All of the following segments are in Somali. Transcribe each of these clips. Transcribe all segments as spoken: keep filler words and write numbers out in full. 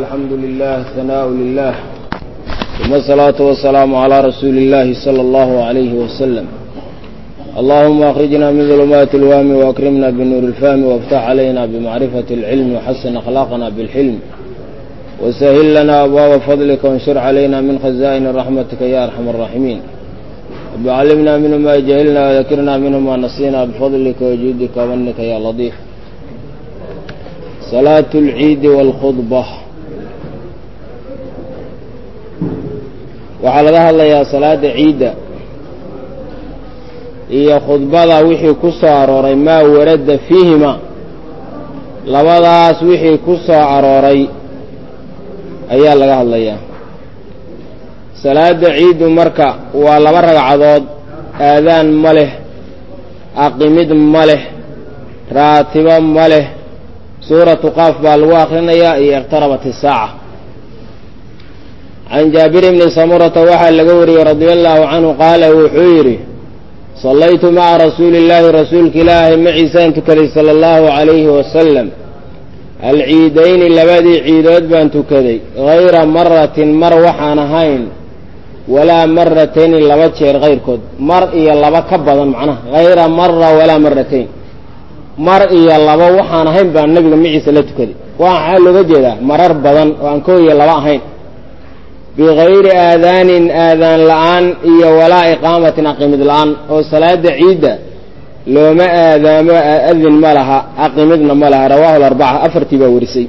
الحمد لله ثناء لله ثم الصلاة والسلام على رسول الله صلى الله عليه وسلم. اللهم أخرجنا من ظلمات الوهم وأكرمنا بالنور الفهم وافتح علينا بمعرفة العلم وحسن أخلاقنا بالحلم وسهل لنا أبواب فضلك وانشر علينا من خزائن رحمتك يا أرحم الراحمين. وعلمنا منه ما جهلنا وذكرنا منه ما نسينا بفضلك وجودك ومنك يا لطيف. صلاة العيد والخطبة. waxaa laga hadlayaa salaada ciida iyo khudbada wixii ku soo arooray maa warada fiihima labadaas wixii ku soo arooray ayaa laga hadlayaa. salaada ciidu marka waa laba ragcadood, aadaan ma leh, aqimid ma leh, raatibo ma leh, suuratu qaaf baa lagu akhrinayaa iyo iqtarabat isaaca. can jaabir bni samurata waxaa laga wariyey radia allaahu canhu qaala wuxuu yidhi sallaytu maca rasuuli illaahi rasuulka ilaahay maciisaan tukaday sala allahu calayhi wasalam alciidayni labadii ciidood baan tukaday hayra maratin mar waxaan ahayn walaa maratayni laba jeer kayrkood, mar iyo laba ka badan macnaha hayra mara walaa maratayn, mar iyo laba waxaan ahayn baan nabiga maciisa la tukaday. waxaa looga jeedaa marar badan oo aan koo iyo laba ahayn, bigayri aadaanin aadaan la'aan iyo walaa iqaamatin aqimid la'aan, oo salaada ciidda looma aadaamo adin ma laha aqimidna ma laha. rawaahu larbaca, afartii baa warisay.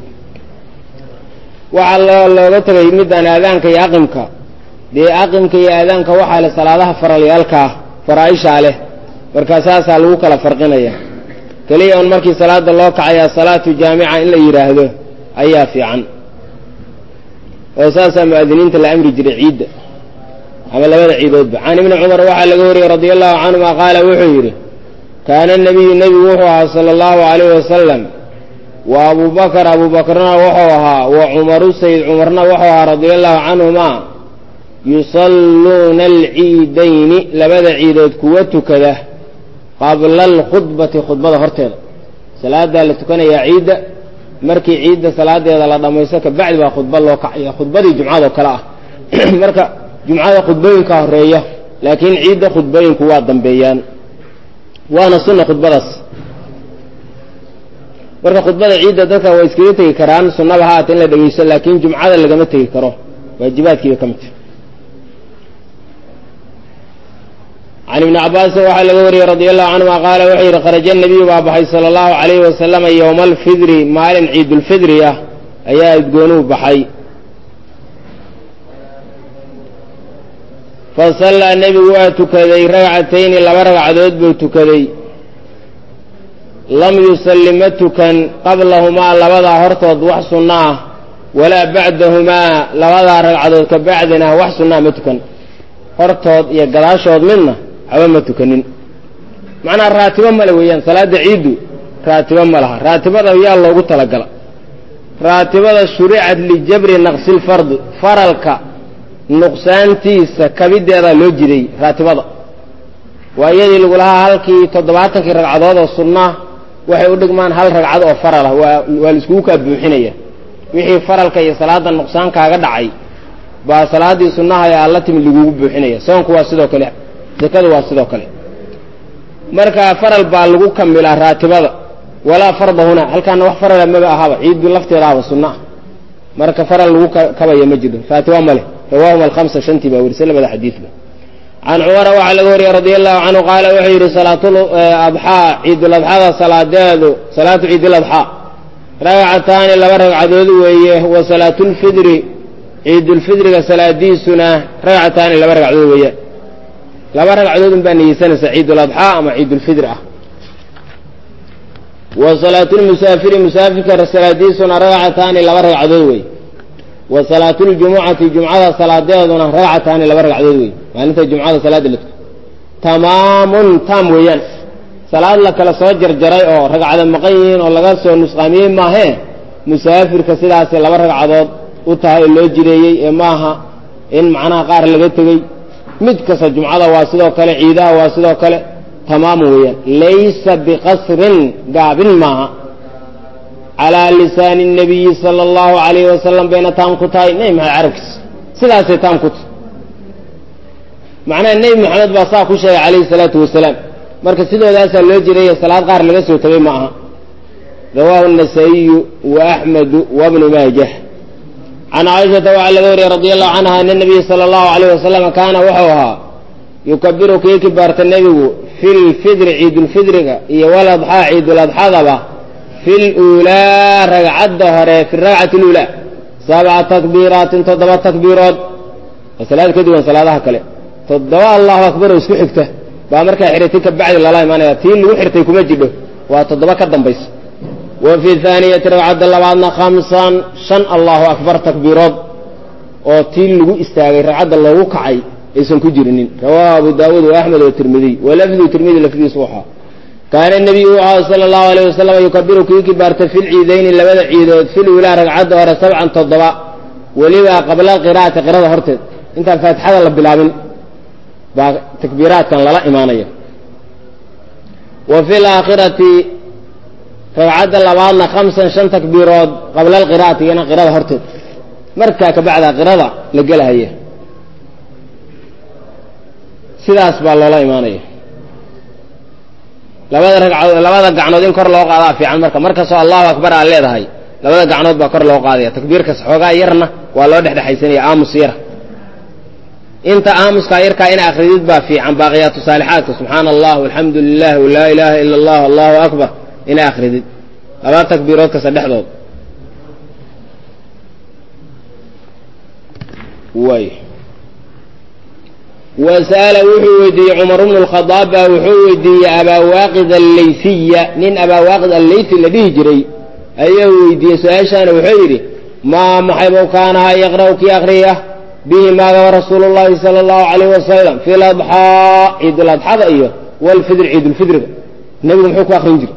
waxaa looga tegay midaan aadaanka iyo aqimka, dee aqimka iyo aadaanka waxaa leh salaadaha faralyaalkaa faraa-ishaa leh, markaa saasaa lagu kala farqinaya. keliya un markii salaada loo kacayaa salaatu jaamica in la yidhaahdo ayaa fiican, oo saasaa mu'adiniinta la amri jiray ciidda ama labada ciidoodba. can ibni cumar waxaa laga wariyey radia allahu canhuma qaala wuxuu yidhi kaana nabiyu nebigu wuxuu ahaa sala allahu calayhi wasalam wa abubakar abubakrna wuxuu ahaa wa cumaru sayid cumarna wuxuu ahaa radia allahu canhuma yusalluuna alciidayni labada ciidood kuwa tukada qabla alkhudbati khudbada horteeda. salaadaa la tukanayaa ciidda, markii ciidda salaadeeda la dhammaysto kabacdi baa khudba loo kacaya, khudbadii jumcadoo kale ah. marka jumcada khudbooyinka horeeya, laakiin ciidda khudbooyinku waa dambeeyaan, waana sunna khudbadaas. marka khudbada ciidda dadka waa iskaga tegi karaan, sunnaba ha aata in la dhegeysto, laakiin jumcada lagama tegi karo, waajibaadkiiba ka midta. can ibni cabaasin waxaa laga wariyey radia allahu canhuma qaala wuxuu yidhi kharaja nabiyu baa baxay sala allahu calayhi wasalama yowma alfidri, maalin ciidulfidri ah ayaa idgoonuhu baxay. fasallaa nebigu waa tukaday ragcatayni laba ragcadood buu tukaday, lam yusalli ma tukan qablahumaa labadaa hortood wax sunno ah, walaa bacdahumaa labadaa ragcadood ka bacdina wax sunnaa ma tukan. hortood iyo gadaashood midna haba ma tukanin, macnaha raatibo male weeyaan. salaada ciiddu raatibo ma laha. raatibada yaa loogu talagala, raatibada shuricad lijabri naqsilfardi, faralka nuqsaantiisa kabideedaa loo jiray raatibada. waa iyadii lagu lahaa halkii toddobaatankii ragcadood oo sunnaa waxay u dhigmaan hal ragcad oo faral ah, waa waa la iskugu kaa buuxinaya. wixii faralka iyo salaada nuqsaankaaga dhacay baa salaadii sunnaha ee alla timid lagugu buuxinaya. soonku waa sidoo kale, zakadu waa sidoo kale. marka faral baa lagu kamilaa raatibada, walaa farda huna, halkaana wax farala maba ahaba, ciiddu lafteeda ahaba sunna ah, marka faral lagu kabaya ma jiro, raatiba ma leh. rawaahuma alkhamsa, shantii baa warisay labada xadiidba. can cumara waxaa laga wariyey radia allahu canhu qaala wuxuu yidhi salaatul adxaa, ciiduladxada salaadeedu, salaatu ciiduladxaa ragcataani laba ragcadood weeye, wa salaatulfidri ciidulfidriga salaadiisuna ragcataani laba ragcadood weeyaan. laba ragcadood un baa niyeysanaysa ciiduladxaa ama ciidulfidri ah. wa salaatulmusaafiri musaafirka salaadiisuna ragcataani laba ragcadood wey. wa salaatuljumucati jumcada salaadeeduna ragcataani laba ragcadood wey. maalinta jumcada salaada la tuko tamaamun taam weeyaan, salaad la kala soo jarjaray oo ragcada maqan yihiin oo laga soo nusqaamiyey maahee, musaafirka sidaasay laba ragcadood u tahay oo loo jireeyey, ee maaha in macnaha qaar laga tegey. mid kasta jumcada waa sidoo kale, ciidaha waa sidoo kale, tamaamu weeyaan. laysa biqasrin gaabin maaha, على لسان النبي صلى الله عليه وسلم بين تام كتاي نيم عربكس سلاسة تام كت معناه النبي محمد باصا كشي عليه الصلاة والسلام مركز سيدو ذا سألو جري صلاة غار لغسو تبي معها رواه النسائي وأحمد وابن ماجه عن عائشة وعلى ذوري رضي الله عنها أن النبي صلى الله عليه وسلم كان وحوها يكبر كيك بارت النبي في الفدر عيد الفدر يولى أضحى عيد الأضحى ضبا في الأولى رقعة ظهر في الرقعة الأولى سبع تكبيرات تضبط تكبيرات وصلاة كدوان صلاة كله تضبط الله أكبر وسكحكته بأمرك حريتك بعد الله ما نأتين وحرتكم مجده وتضبط كدم بيس وفي الثانية رقعة الله بعدنا خمسا شن الله أكبر تكبيرات وتين لو استاغي رقعة الله وقعي اسم كجرنين رواه أبو داود وأحمد والترمذي ولفظ الترمذي لفظ صوحة كان النبي صلى الله عليه وسلم يكبر كيكي بارت في العيدين اللي بدأ عيد في الأولى رقعة ورا سبعا تضبع ولذا قبل قراءة قراءة هرتد انت فاتحة الله بالعمل تكبيرات كان لا إيمانية وفي الآخرة رقعة الله بعضنا خمسا شن تكبيرات قبل القراءة هنا قراءة هرتد مركاك بعد قراءة لقلها هي sidaas baa loola imaanaya labada ragcadood labada gacnood in kor loo qaadaa fiican marka markasoo allahu akbar aad leedahay labada gacnood baa kor loo qaadaya takbiirkas xoogaa yarna waa loo dhexdhexaysanaya aamus yar inta aamuska yarka in akhridid baa fiican baaqiyaatu saalihaadka subxaana allah walxamdu lilah walaa ilaaha ila allah allahu akbar in akhridid labada takbiiroodka saddexdood way وسأل وحودي عمر بن الخطاب وحودي أبا واقد الليثية من أبا واقد الليثي الذي جري أيه ويدي سؤال وحيري ما محبه كان يقرأ كي أقريه به ما رسول الله صلى الله عليه وسلم في الأضحى عيد الأضحى أيه والفدر عيد الفدر النبي محوك أخر يجري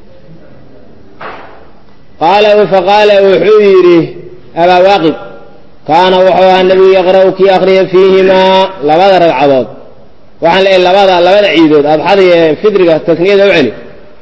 قال فقال وحيري أبا واقد كان وحوها النبي يقرأ كي أقرأ فيهما لبدا رقعات وحن لأن لبدا لبدا عيدود أضحى فدرقة تثنية وعلي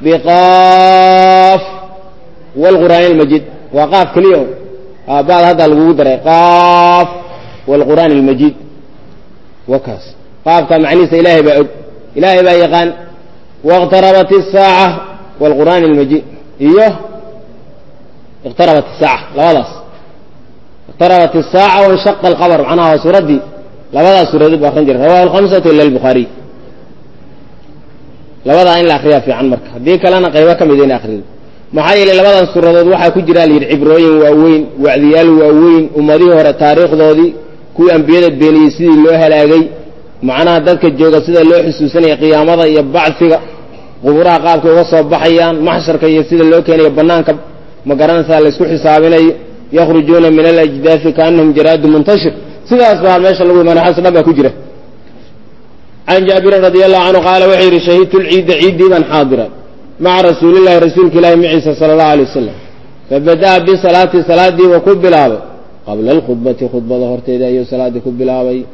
بقاف والقرآن المجيد وقاف كل يوم بعد هذا الوجود قاف والقرآن المجيد وكاس قاف كان معنيس إلهي بعد إلهي بايقان واقتربت الساعة والقرآن المجيد إيوه اقتربت الساعة لا خلاص اقتربت الساعة وانشق القمر معناها سورة دي لبدا سورة دي بأخرين رواه الخمسة إلا البخاري لبدا إن الأخرية في عن مركة ديك لنا قيبة كم يدين آخرين محايا لبدا سورة دي وحا كجرى للعبروين وأوين وعذيال وأوين ومضيه ورى تاريخ دي كوي أنبياء بيني سيدي اللوحة لاقي معناها ذلك الجوغة سيدي اللوحة السوسانية قيامة يبعث فيها غبراء قابك وصف بحيان محشر كي يسيدي اللوحة كان يبنان كب مقارنة سالسكو حسابين يخرجون من الأجداث كأنهم جراد منتشر سيدا أصبح الماشا اللي ما نحس نبا كجرة عن جابر رضي الله عنه قال وحير شهيد العيد عيد من حاضرا مع رسول الله رسولك الله معيسى صلى الله عليه وسلم فبدأ بصلاة صلاة دي وكبلا قبل الخطبة خطبة ظهرت إذا صلاة دي كبلا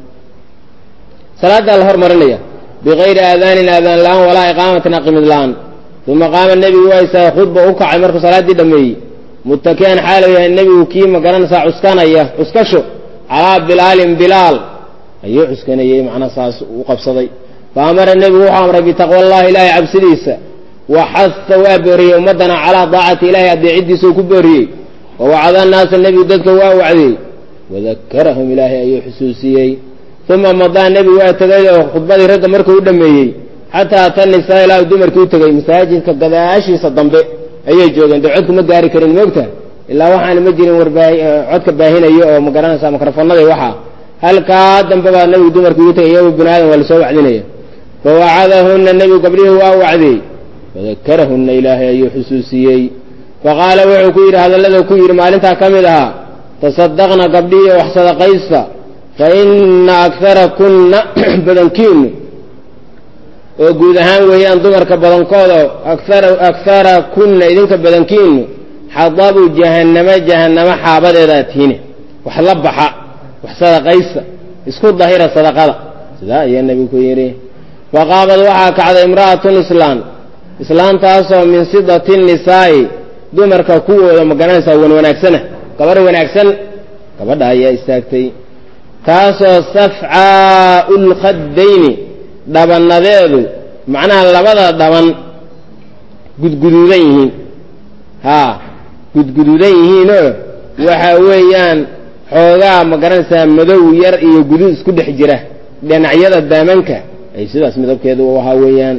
صلاة الهر مرنية بغير آذان آذان الآن ولا إقامة ناقم الآن ثم قام النبي وإيسى خطبة وقع مرك صلاة دي دمي متكئا حاله يا النبي وكيما قرن ساعة عسكان أيه عسكشو على بلال بلال أيه عسكان أيه معنا ساس وقف صدي فأمر النبي وحامر بتقوى الله إلهي عبسديسة وحث وابري ومدنا على طاعة إلهي أدي عدي سوك بري ووعد الناس النبي وددك وعدي وذكرهم إلهي أيه حسوسيي ثم مضى النبي واتقيد وخطبه رد مركو ودميي حتى أتى النساء إلى دمركو تقي مساجد كقداشي صدام به ayay joogeen dacwadku ma gaari karin moogta ilaa waxaan ma jirin warbaahi codka baahinayo oo ma garanaysa mikrofoonada waxa halka dambe baa nabiga dumarku u tagay iyo banaadam wala soo wacdinaya fawacadahunna nabiga qabrihi waa wacday wadakkarahunna ilaahay ayu xusuusiyay faqala wuxuu ku yiri hadalada ku yiri maalinta kamid aha tasaddaqna qabdiya wax sadaqaysta fa inna aktharakunna badankiin oo guud ahaan weeyaan dumarka badankooda akthar akthara kunna idinka badankiin xadabu jahannama jahannama xaabadeeda tiine wax la baxa wax sadaqaysa isku daahira sadaqada sida ay nabigu ku yiri waqaabad waxa kacday imraatun islaan islaantaasoo min sidatin nisaa dumarka kuwooda ma garanaysaa wan wanaagsana gabar wanaagsan gabadha ayaa istaagtay taasoo safcaa ulkhadayni dhabanadeedu macnaha labada dhaban gudguduudan yihiin haa gudguduudan yihiinoo waxa weeyaan xoogaa ma garanaysaa madow yar iyo guduud isku dhex jira dhinacyada daamanka ay sidaas midabkeedu u ahaa weeyaan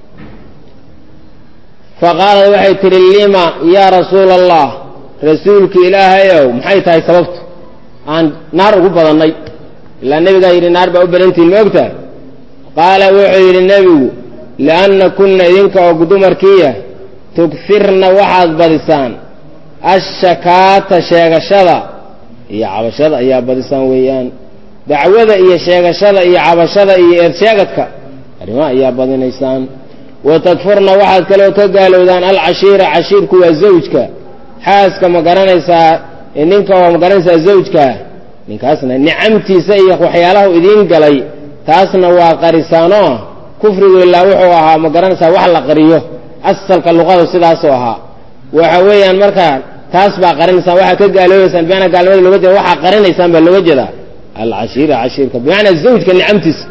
faqaalad waxay tihi lima yaa rasuula allah rasuulka ilaahayow maxay tahay sababtu aan naar ugu badannay ilaa nebigaa yidhi naar baa u badantihin ma ogtahay qaala wuxuu yidhi nebigu lianna kunna idinka oo dumarkiiya tugfirna waxaad badisaan ashakaata sheegashada iyo cabashada ayaa badisaan weeyaan dacwada iyo sheegashada iyo cabashada iyo eedsheegadka arrimaha ayaa badinaysaan watakfurna waxaad kaloo ka gaalowdaan alcashiira cashiirku waa zawjka xaaska ma garanaysaa ninka oo ma garanaysaa zawjkaa ninkaasna nicamtiisa iyo waxyaalahu idiin galay taasna waa qarisaanoo kufrigu ilaa wuxuu ahaa ma garanaysaa wax la qariyo asalka luqada sidaasoo ahaa waxa weeyaan markaa taas baa qarinaysaan waxaa ka gaaloobaysaan bimacnaa gaalnimada looga jeeda waxaa qarinaysaan baa looga jeedaa alcashiira cashiirka bimacnaa zawjka nicamtiisa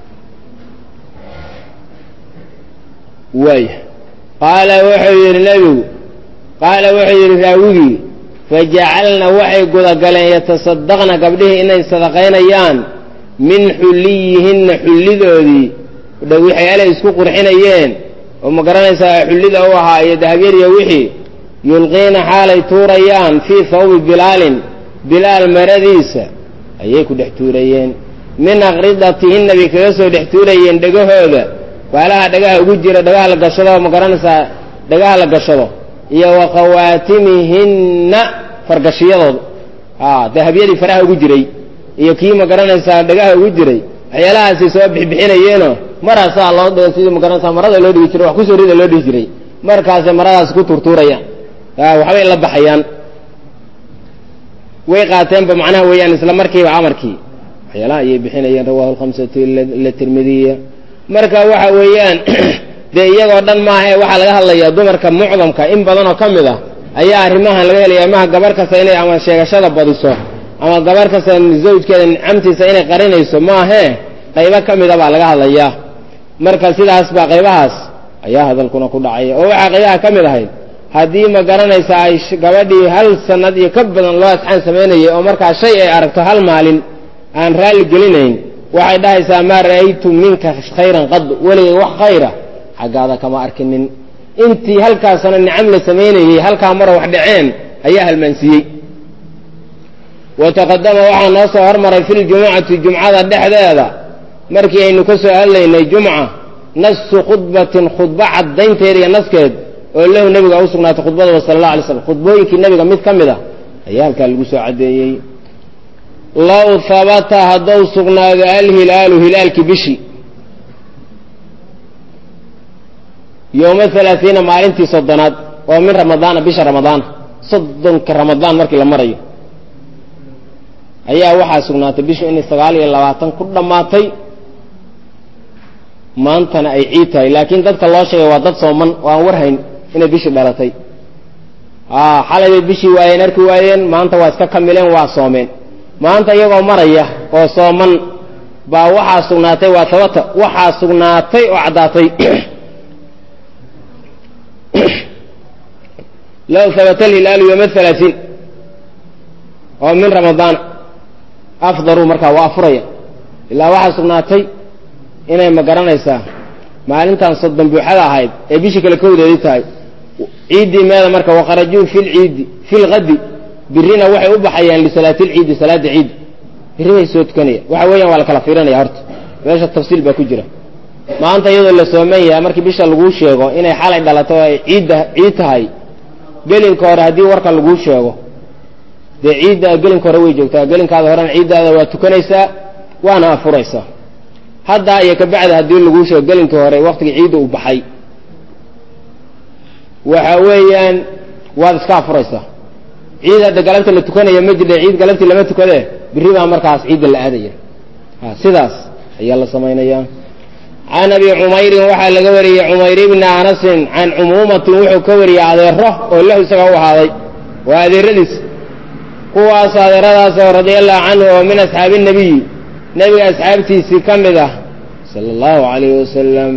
waaya qaala wuxuu yidhi nebigu qaala wuxuu yidhi raawigii fajacalna waxay gudagaleen yatasadaqna gabdhihii inay sadaqaynayaan min xulliyihinna xullidoodii waxyaalay isku qurxinayeen oo ma garanaysaa xullida u ahaa iyo dahabyariya wixii yulqiina xaalay tuurayaan fii hawbi bilaalin bilaal maradiisa ayay ku dhex tuurayeen min aqridatihinna bay kaga soo dhex tuurayeen dhegahooda baalaha dhagaha ugu jira dhagaha la gashado ma garanaysaa dhagaha la gashado iyo wa khawaatimihinna fargashiyadooda haa dahabyadii faraha ugu jiray iyo kii ma garanaysaa dhagaha ugu jiray waxyaalahaasay soo bixbixinayeenoo maraasaa loo dhiga sidii ma garanaysaa marada loo dhigi jiray wax kusoo rida loo dhihi jiray markaasay maradaas ku turtuurayaan waxbay la baxayaan way qaateenba macnaha weeyaan isla markiiba amarkii waxyaalaha ayay bixinayeen rawahu alkhamsatu ila tirmidiya marka waxa weeyaan dee iyagoo dhan maahae waxaa laga hadlayaa dumarka mucdamka in badanoo ka mid ah ayaa arrimahan laga helaya maha gabar kasta inay ama sheegashada badiso ama gabar kasta zawjkeeda nicamtiisa inay qarinayso maahee qaybo ka mida baa laga hadlayaa marka sidaas baa qaybahaas ayaa hadalkuna ku dhacaya oo waxaa qaybaha ka mid ahayd haddii ma garanaysaa ay gabadhii hal sanad iyo ka badan loo asxaan samaynayay oo markaa shay ay aragto hal maalin aan raalli gelinayn waxay dhahaysaa maa ra'aytu minka khayran qad weligay wax khayra xaggaada kama arkinin intii halkaasana nicam la samaynayey halkaa mara wax dhaceen ayaa halmaansiiyey wataqadama waxaa noo soo hormaray fi ljumucati jumcada dhexdeeda markii aynu ka soo hadlaynay jumca nasu khudbatin khudba caddaynteeda iyo naskeed oo lahu nebiga u sugnaatay khudbadaba sala allah alay slam khudbooyinkii nebiga mid ka mid a ayaa halkaa lagu soo caddeeyey low habata haddou sugnaado alhilaalu hilaalkii bishi yowma halaaiina maalintii soddonaad oo min ramadaana bisha ramadaana soddonka ramadaan markii la marayo ayaa waxaa sugnaatay bishu inay sagaal iyo labaatan ku dhammaatay maantana ay ciid tahay laakiin dadka loo sheegay waa dad sooman oo aan warhayn inay bishii dhalatay xalay bay bishii waayeen arki waayeen maanta waa iska kamileen waa soomeen maanta iyagoo maraya oo sooman baa waxaa sugnaatay waa sabata waxaa sugnaatay oo caddaatay low habata alhilaalu yowma halaatiin oo min ramadaana afdaruu markaa waa afuraya ilaa waxaa sugnaatay inay ma garanaysaa maalintan soddon buuxada ahayd ee bishii kale kowdeedii tahay ciiddii meeda marka waqarajuu fi lciidi fi lqadi birina waxay u baxayaan lisalaati lciidi salaada ciid birri bay soo tukanaya waxa weeyaan waa la kala fiirinaya horta meesha tafsiil baa ku jira maanta iyadoo la sooman yahay markii bisha laguu sheego inay xalay dhalato oo ay ciidda ciid tahay gelinka hore haddii warka laguu sheego dee ciidda gelinka hore way joogtaa gelinkaada horena ciiddaada waa tukanaysaa waana afuraysaa haddaa iyo kabacda haddii laguu sheego gelinkii hore waktigii ciidda uu baxay waxa weeyaan waad iska afuraysaa ciid hadda galabta la tukanaya ma jidha ciid galabtii lama tukadee birri baa markaas ciidda la aadaya sidaas ayaa la samaynayaa can abi cumayrin waxaa laga wariyey cumayr ibni anasin can cumuumatin wuxuu ka wariyey adeero oo lahu isaga u ahaaday waa adeeradiis kuwaas adeeradaasoo radia allahu canhu oo min asxaabi nabiyi nebiga asxaabtiisii ka mid ah sala allahu calayhi wasalam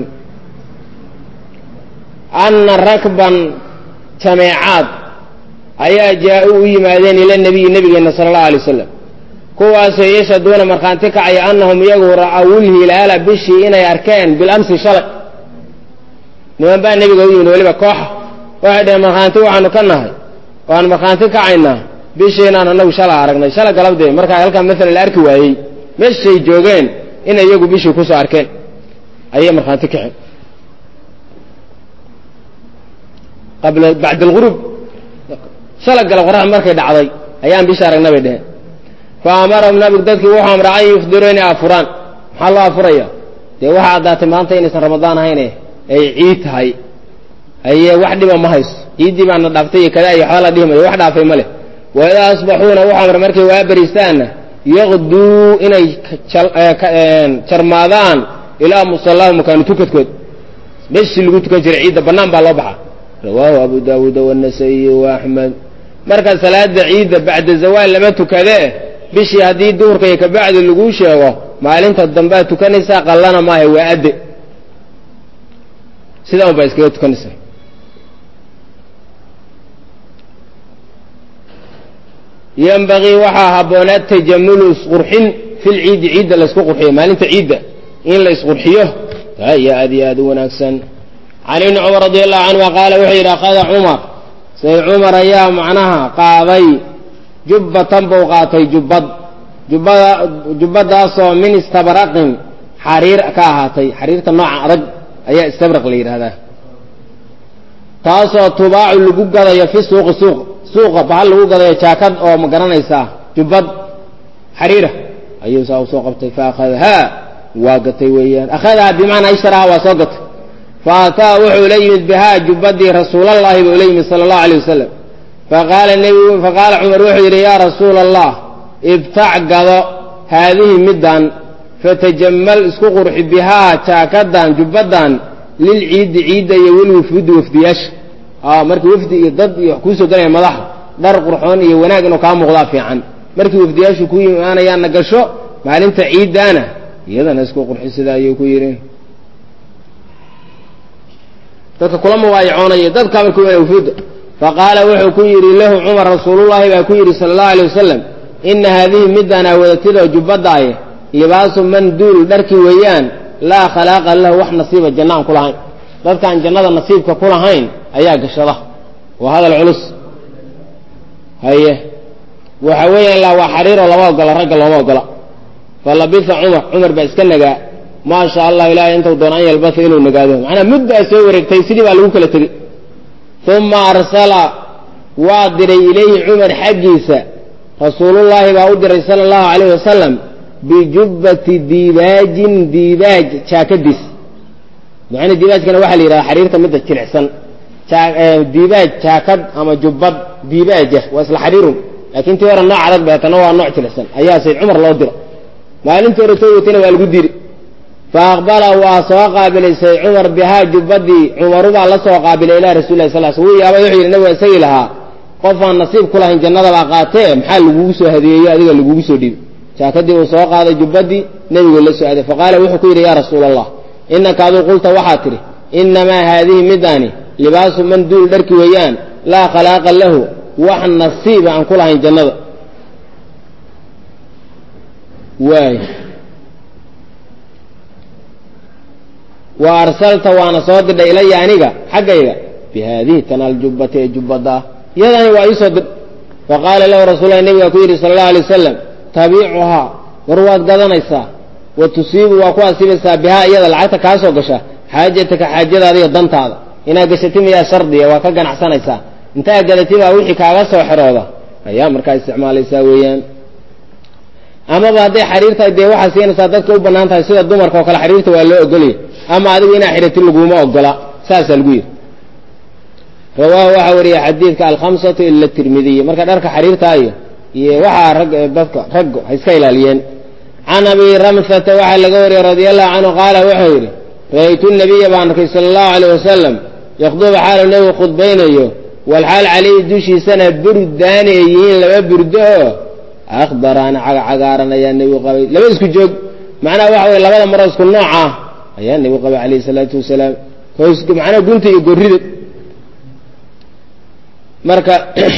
anna rakban jameecaad ayaa jaa-u u yimaadeen ila nabiyi nebigeenna sala allahu alay wasalam kuwaasoo yashaduuna markhaanti kacaya annahum iyagu ra'awul hilaala bishii inay arkeen bilamsi shalay niman baa nebiga u yimid weliba kooxa waxay dhaheen markhaanti waxaanu ka nahay waan markhaanti kacaynaa bishii inaan anagu shala aragnay shala galabdee markaa halkaa maala la arki waayey meeshay joogeen inay iyagu bishii kusoo arkeen ayay markhaanti kaceen qabla bacda alghurub shala galab qorax markay dhacday ayaan bisha aragna bay dheheen fa amarahum nabigu dadkii wuxuu amray an yufdiruu inay afuraan maxaa loo afuraya dee waxaa addaatay maanta inaysan ramadaan ahayne ay ciid tahay aye wax dhiba ma hayso ciiddii baana dhaaftay iyo kadaa iyo waxba la dhihi mayo wax dhaafay ma leh waidaa asbaxuuna wuxuu amray markay waa beristaanna yaqduu inay jarmaadaan ilaa musallaahu makaanu tukadkood meeshii lagu tukan jiray ciidda bannaan baa loo baxaa rawaahu abu daawuuda waanasaiyi wa axmed marka salaada ciidda bacda zawaal lama tukadee bishii haddii duhurka iyo kabacdi laguu sheego maalinta dambead tukanaysaa qallana maaha waa adde sidaa un baa iskaga tukanaysaa yanbagii waxaa habboonaa tajamulu isqurxin fil ciidi ciidda la isku qurxiyo maalinta ciidda in la isqurxiyo taa iyo aad iyo aad u wanaagsan can ibni cumar radi allahu canhuma qaala wuxuu yidhi akhada cumar say cumar ayaa macnaha qaaday jubbatan buu qaatay jubbad jubbada jubbadaasoo min istabraqin xariir ka ahaatay xariirta nooca adag ayaa istabraq la yidhahdaa taasoo tubaacu lagu gadayo fi suuqi suuq suuqa bahal lagu gadayo jaakad oo ma garanaysaa jubbad xariira ayuu saa usoo qabtay fa akhadahaa waa gatay weeyaan akhadahaa bimacnaa ishtaraha waa soo gatay fa ataa wuxuu la yimid bihaa jubbadii rasuulallaahi buu la yimid sala allahu alayh wasalam faqaala nebigu faqaala cumar wuxuu yidhi yaa rasuula allah ibtac gado haadihi middan fatajammal isku qurxi bihaa jaakadan jubbadan lilciiddi ciidda iyo welwufudi wafdiyaasha markii wafdi iyo dad iyo wax kuusoo galaya madaxa dhar qurxoon iyo wanaag inuu kaa muuqdaa fiican markii wafdiyaashu ku imaanayaanna gasho maalinta ciiddaana iyadana isku qurxi sidaa ayuu ku yidhi dadka kula mawaayacoonaya dadka markuu imaanaya wufuudda faqaala wuxuu ku yidhi lahu cumar rasuulullaahi baa ku yidhi sala allahu alay wasalam ina haadihi midaan aawadatidoo jubbadaaye libaasu man duul dharkii weeyaan laa khalaaqa lahu wax nasiiba janna aan ku lahayn dadkaan jannada nasiibka ku lahayn ayaa gashada waa hadal culus haye waxa weeyaan laa waa xariiroo lama ogola ragga looma ogola falabisa cumar cumar baa iska nagaa maa sha allah ilaahay intuu doona an yalbasa inuu nagaado macnaa muddaa soo wareegtay sidii baa lagu kala tegey uma arsala waa diray ilayhi cumar xaggiisa rasuulullaahi baa u diray sala allahu calayh wasalam bijubbati diibaajin diibaaj jaakadiis macnaa diibaajkana waxaa la yidhahdaa xariirta midda jilicsan diibaaj jaakad ama jubbad diibaaja waa isla xariirun laakiin tii hore nooc adag beetana waa nooc jilicsan ayaa sayd cumar loo dira maalintii hore soo watayna waa lagu diri fa aqbala waa soo qaabilay sayd cumar bihaa jubbadii cumarubaa la soo qaabilay ilaa rasuuli lah sal wuu yaabay wuxuu yidhi nabiga isagii lahaa qofaan nasiib ku lahayn jannada baa qaatee maxaa lagugu soo hadeeyeyo adiga lagugu soo dhiibay jaakadii uu soo qaaday jubbadii nebigu la soo aaday faqaala wuxuu ku yidhi yaa rasuula allah inaka aduu qulta waxaad tidhi inamaa haadihi midaani libaasu man duul dharki weeyaan laa khalaaqa lahu wax nasiiba aan ku lahayn jannada waay wa arsalta waana soo dirdhay ilaya aniga xaggayga bi haadihi tana aljubbati ee jubbada iyadani waa ii soo dir faqaala lahu rasuulahi nabigaa ku yidhi sala allahu alay wasalam tabiicuhaa war waad gadanaysaa wa tusiibu waa ku asiibaysaa bihaa iyada lacagta kaa soo gasha xaajataka xaajadaada iyo dantaada inaad gashatay miyaa shardiya waa ka ganacsanaysaa intaa gadatay baa wixii kaaga soo xerooda ayaa markaa isticmaalaysaa weeyaan amaba hadday xariir tahay dee waxaa siinaysaa dadka u bannaan tahay sida dumarka oo kale xariirta waa loo ogolaya ama adigu inaa xidhati laguma ogola saasaa lagu yidhi rawaahu waxaa wariyay xadiidka alkhamsatu ila tirmidiy marka dharka xariirtaayo iyo waxaa rag dadka raggo ha iska ilaaliyeen can abi ramsata waxaa laga wariyey radia allahu canhu qaala wuxuu yidhi ra'aytu an-nabiyya ba'anaka sallallahu alayhi wasallam yaqdubu xaala nabi khudbaynayo wal xaal alayhi dushiisana burdaani yihiin laba burdo akhbarana cagaaran ayaa nabi qabay laba isku joog macnaha waxa way labada mar isku nooca ayaa nabi qabay alayhi salatu wasalaam koos macnaha gunta iyo gorrida marka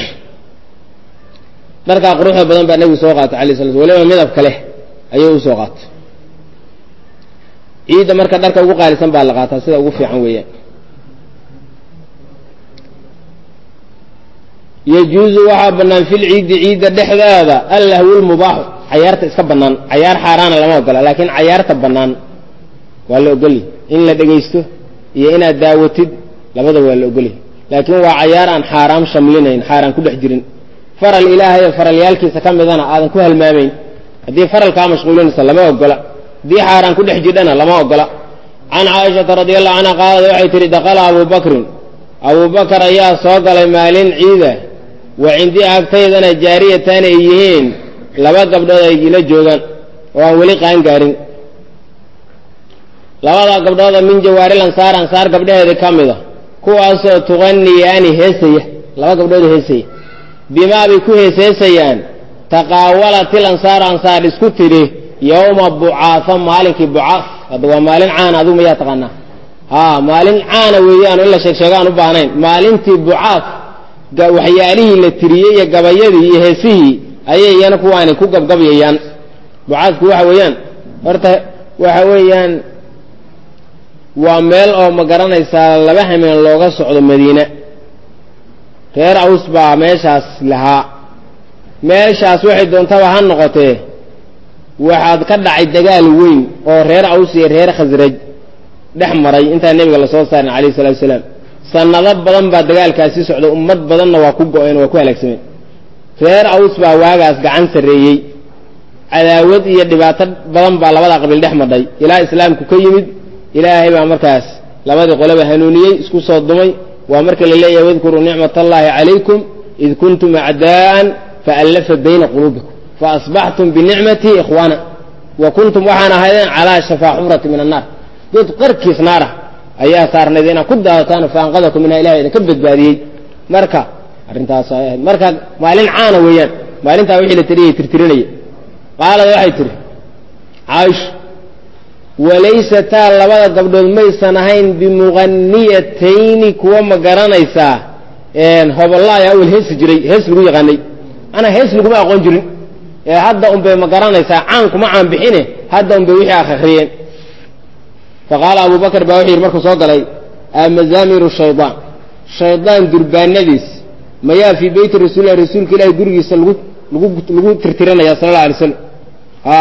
marka quruxda badan baa nabi soo qaatay alayhi salatu walaal midab kale ayuu u soo qaatay ciida marka dharka ugu qaalisan baa la qaataa sida ugu fiican weeyaan yajuuzu waxa banaan fil ciid ciida dhexdeeda allahu almubah ciyaarta iska banaan ciyaar xaraana lama ogola laakiin ciyaarta banaan waa la ogol in la dhageysto iyo inaad daawatid labada waa la ogol laakiin waa ciyaar aan xaraam shamlinayn xaraan ku dhex jirin faral ilaahay faral yaalkiisa kamidana aadan ku halmaameyn hadii faral ka mashquulinaysa lama ogola dii xaraan ku dhex jidana lama ogola an aisha radhiyallahu anha qaalada waxay tiri daqala abu bakr abu bakr ayaa soo galay maalin ciida wa cindi agtaydana jaariyatan ay yihiin laba gabdhood ay ila joogan oo aan wali qaan gaarin labada gabdhood min jawaaril ansaar ansaar gabdhaheeda kamida kuwaasoo tuqanniyaani heesaya laba gabdhood heesaya bima bi ku heesayaan taqawalatil ansaar ansaar isku tiri yawma bu'afa maalinki bu'af hada waa maalin caan adu ma yaa taqana ha maalin caan weeyaan illa sheeg sheegaan u baahnayn maalintii bu'af ga waxyaalihii la tiriyay iyo gabayadii iyo heesihii ayay yana kuwaani ku gabgabayaan bu'afku waxa weeyaan horta waxa weeyaan waa meel oo ma garanaysa laba hameen looga socdo Madiina reer Aws baa meeshaas lahaa meeshaas waxay doontaba ha noqotee waxaad ka dhacay dagaal weyn oo reer Aws iyo reer Khasraj dhex maray inta nabiga la soo saaray kaleey salaatu wasalaam sanado badan baa dagaalkaasi socdo ummad badanna waa ku go'een waa ku halaagsameen reer Aws baa waagaas gacan sareeyay cadaawad iyo dhibaato badan baa labada qabiil dhex maray ilaa islaamku ka yimid ilaahay baa markaas labadii qolaba hanuuniyay isku soo dumay waa marka la leeyahay wadkuru ni'matallahi alaykum id kuntum a'daan fa'alafa bayna qulubikum fa asbahtum bi ni'mati ikhwana wa kuntum waxana hayeen ala shafa hufrati min an-nar dad qarkiis naara ayaa saarnaydina ku daataan faanqadakum min ilaahay idin ka badbaadiyay marka arintaas ay marka maalin caana weeyaan maalinta wixii la tiriyay tirtirinay qaalada waxay tiri aish walaysata labada gabdhood maysan ahayn bimughanniyatayn kuwa ma garanaysa een hobolaya awal hees jiray hees lagu yaqaanay ana hees lagu ma aqoon jirin ee hadda um bay ma garanaysa caan kuma caan bixine hadda um bay wixii akhriyeen faqala abu bakr baa wixii markuu soo galay amazamiru shaytaan shaytaan durbaanadiis ma yaa fi bayt rasuul rasuulka ilaahay gurigiisa lagu lagu lagu tirtiranaya sallallahu alayhi wasallam ha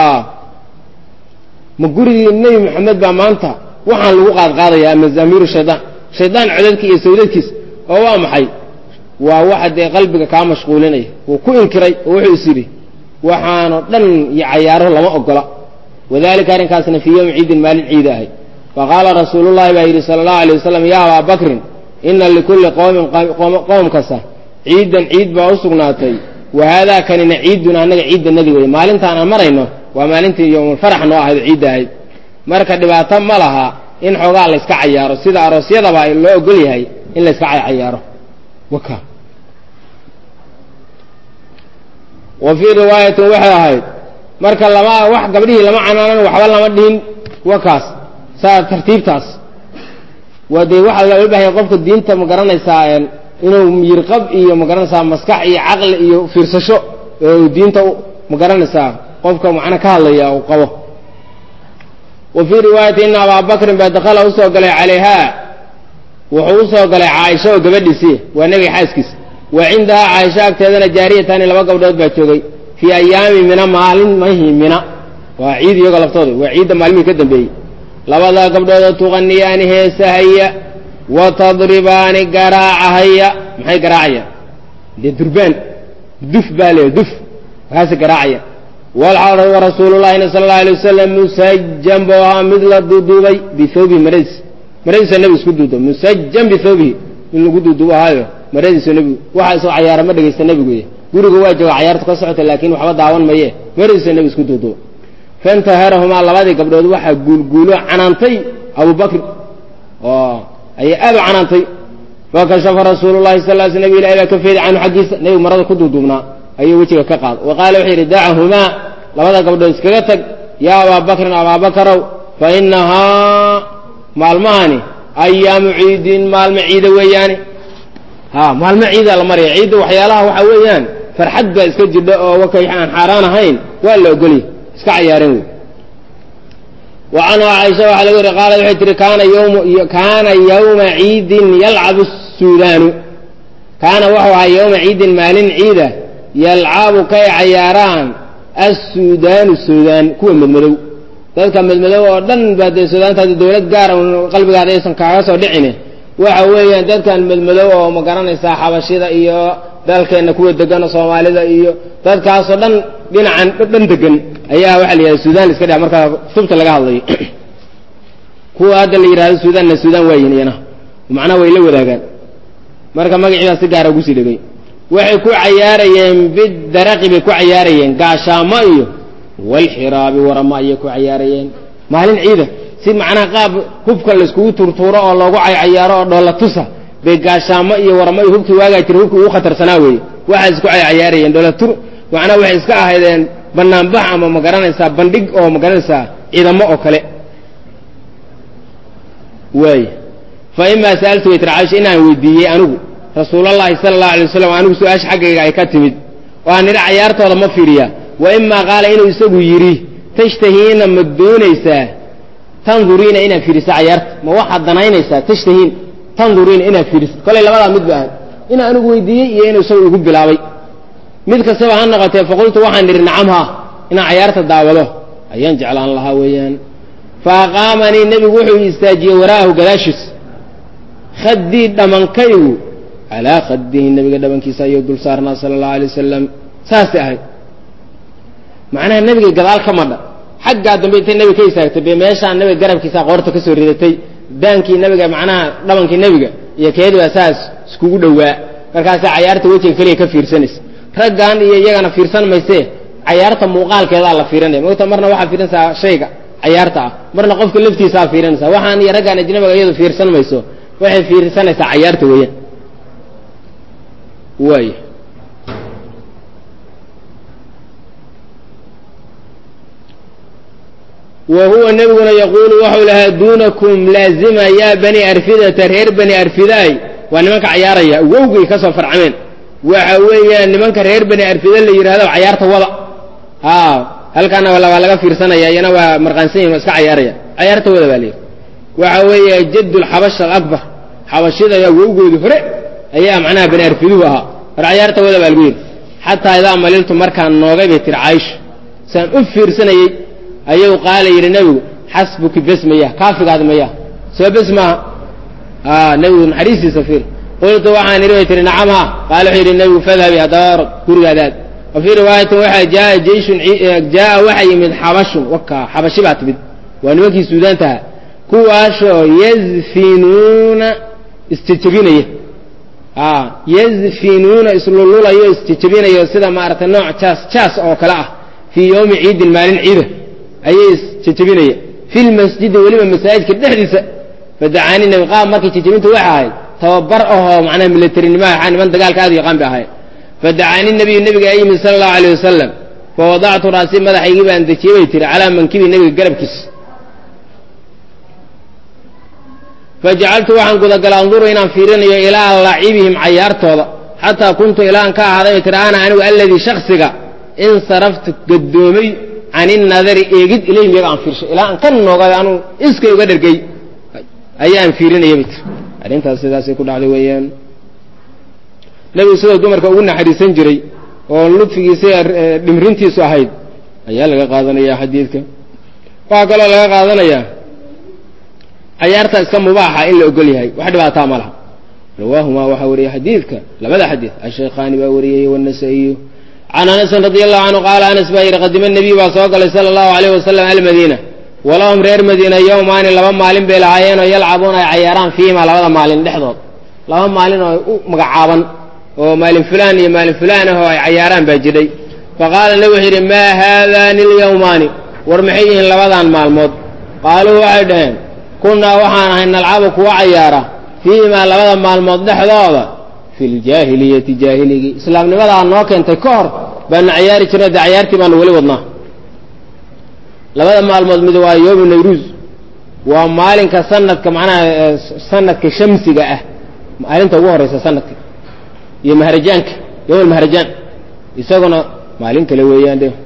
ma gurigii nabi maxamed baa maanta waxaan lagu qaad qaadaya amazamiru shaytaan shaytaan codadkii iyo sawdadkiis oo waa maxay waa waxa ay qalbiga ka mashquulinay oo ku inkiray oo wuxuu isiri waxaano dhan iyo cayaaro lama ogola wadaalika arinkaasna fi yawm ciid maal ciid ahay faqala rasuulullaahi sallallahu alayhi wasallam ya abu bakr inna likulli qawmin qawm kasa ciidan ciid baa u sugnaatay wa hada kanina ciiduna anaga ciid nabi way maalintaan marayno waa maalintii yawmul farax noo ahayd ciid ahay marka dhibaato ma laha in xogaa la iska cayaaro sida aroosyada baa loo ogol yahay in la iska cayaaro waka wa fi riwaayat waxa marka lama wax gabdhii lama canaanan waxba lama dhihin wakaas saa tartiibtaas waday waxa la baahay qofka diinta ma garanaysaa inuu yirqab iyo ma garanaysaa maskax iyo aqal iyo fiirsasho ee diinta ma garanaysaa qofka macna ka hadlaya oo qabo wa fi riwaayat inna abu bakr ba dakhala usoo galay calayha wuxuu usoo galay Aisha oo gabadhiisii waa nabi xaaskiis wa cindaha Aisha agteedana jaariyatan laba gabdhood baa joogay fi ayaami mina maalin mahimina waa ciid iyaga laftooda waa ciid maalmii ka dambeeyay labada gabdhood tuqanniyaani heesahaya wa tadribani garaacaya maxay garaacaya de durbaan duf baale duf haas garaacaya wal hawra wa rasuulullaahi sallallahu alayhi wasallam musajjam wa midla dudubai bi thawbi maris maris nabi isku duudo musajjam bi thawbi in lagu dudubahayo maris nabi waxa soo cayaar ma dhageysta nabigu guriga waa jooga cayaarta ka socota laakiin waxba daawan maye maris nabi isku duudo fantaharahuma labadii gabdhood waxa guulguulo canaantay أبو بكر أه أي أبو عنانتي فكشف رسول الله صلى الله عليه وسلم إلى كفيد عنه حديث نبي مرض كدو دومنا أي وجهه كقال وقال وحير دعهما لماذا قبل اسكرتك يا أبا بكر أبا بكر فإنها مع الماني أيام عيد مع المعيد وياني ها مع المعيد المري عيد وحيالها وحويان فرحد اسكجد وكيحان حاران هين ولا أقولي اسكع يارين وعنها عائشة وحلقة قال وحير كان يوم كان يوم عيد يلعب السودان كان وحوها يوم عيد مال عيدة يلعب كي عياران السودان السودان كو مدمدو dadka madmadow oo dhan baad Suudaanta dawlad gaar ah qalbigaada aysan kaaga soo dhicin waxa weeyaan dadkan madmadow oo ma garanaysa xabashida iyo dalkeena kuwa degan Soomaalida iyo dadkaas oo dhan dhinacan dhan degan ayaa waxa la yiraahdaa Suudaan iska dhac marka subta laga hadlayo kuwa hadda la yiraahdo Suudaan na Suudaan waayinayna macna way la wadaagaan marka magaciisa si gaar ah ugu sii dhigay waxay ku ciyaarayeen bid daraqi bay ku ciyaarayeen gaashaamo iyo والحراب ورما يكو عيارين مالين عيده سي معناها قاب هبك لسكو تورتوره او لوغو عيارو او دولا توسا بغاشاما iyo warma hubki waaga tir hubki uu khatarsanaa weey waxa isku ciyaarayeen dola tur waxana waxay iska ahaydeen banaan bax ama ma garanaysa bandhig oo ma garanaysa ciidamo oo kale way fa imma saaltu itraash inaan weydiiyay anigu rasuulullaahi sallallahu alayhi wasallam anigu su'aash xaqayga ay ka timid waan ila ciyaartooda ma fiiriya وإما قال إنه يسوي يري تشتهين مدونيسا تنظرين إنا فيرس عيارت ما واحد ضناينيسا تشتهين تنظرين إنا فيرس قال لا والله مد بهاد إنا أنا قويدي إنه يسوي يقول بلاوي مد كسبها هنغتي فقلت وحن نعمها إنا عيارت الدعوة أيان جعل الله ويان فقامني النبي وحي يستاجي وراه قلاشس خدي دمن كيو على خدي النبي قدمن كيسا يقول صارنا صلى الله عليه وسلم ساسي أهي معناها النبي قال كمدا حق دمبيت النبي كيساكت بميشا النبي قرب كيسا قورته كسو ريدتي دانكي النبي معناها دبنكي النبي iyo keedu asaas isku dhawaa markaas ciyaarta wejiga kaliya ka fiirsanis ragaan iyo iyagana fiirsan mayse ciyaarta muuqaalkeeda la fiirinay moogta marna waxa fiirinaysa shayga ciyaarta marna qofka laftiisa fiirinaysa waxaan iyo ragaan ajnabiga iyadu fiirsan mayso waxay fiirsanaysaa ciyaarta weeyaan way وهو النبي يقول وحولها دونكم لازمة يا بني أرفدة ترهير بني أرفداي وأنمك عياريا ووقي كسو فرعمين وحويا أنمك رهير بني أرفدة اللي يرهده عيارته وضع ها هل كان ولا ولا في رسانة يا ينا ومرغنسين واسك عياريا عيارته وضع بالي وحويا جد الحبش الأكبر حبشيدا يا ووقي دفرق أيام معناها بني أرفدوها عيارته وضع بالقويل حتى إذا مللتم مركان نوغي بيتر عايش سان أفر سنة أيوه قال يا النبي حسبك باسمية كافي قاعد مياه سو باسمها آه نبي حريص سفير قلت وعن رواية نعمها قال حير النبي فذهب يا دار كرغادات وفي رواية واحد جاء جيش جاء وحي من حبش وكا حبشي بعتبد ونوكي السودان تها كواشو يزفنون استجبين آه يزفنون يسللون أيوه استجبين أيوه سيدا ما أردت النوع تاس تاس أو كلاء في يوم عيد المالين عيده أيس تجبينية في المسجد ولما المساجد كدحدث فدعاني النبي قام مركي تجبينته وحاي توبرأه معنا من الترين ما حان من دقال كذا يقام بهاي فدعاني النبي النبي أي من صلى الله عليه وسلم فوضعت رأسي ماذا حيجيب أن تجيبيتر على من كبي النبي قرب كيس فجعلت وحن قد قال انظر هنا فيرني إلى لعيبهم عيارته حتى كنت إلى أن كهذا يترانا عنه الذي شخصك إن صرفت قدومي عن النظر يجد إليه ميقع فيرش إلى أن كان نوغا أنه إسكي وقدر كي أيام فيرين يبت أرين تاسيدا سيكون على ويان نبي سيدا دومر كأولنا حديثين جري ولطفي سير دمرنتي سوحيد أيها لغا قادنا يا حديثك فأقول لغا قادنا يا أيارتا اسكم مباحة إلا أقولي هاي واحد بقى تعملها رواهما وحوري حديثك لماذا حديث الشيخان باوريه والنسائي عن أنس رضي الله عنه قال أنس باير قدم النبي وصلى صلى الله عليه وسلم على المدينة ولهم رير مدينة يومان لهم مالين بيلعاين ويلعبون عياران فيما لهم مالين دحضر لهم مالين مقعابا ومالين فلان مالين فلان هو عياران باجدي فقال النبي ما هذان اليومان ورمحيهن لبضان مال موت قالوا وعدهن kunnaa waxaan ahay nalcabu kuwa cayaara fiihimaa labada maalmood dhexdooda fi ljaahiliyati jaahiligii islaamnimadaa noo keentay ka hor baanu cayaari jirna dee cayaartii baanu weli wadnaa labada maalmood mid waa yoomu nayruus waa maalinka sanadka macnaha sanadka shamsiga ah maalinta ugu horeysa sanadka iyo mahrajaanka yowm mahrajaan isaguna maalin kale weeyaan de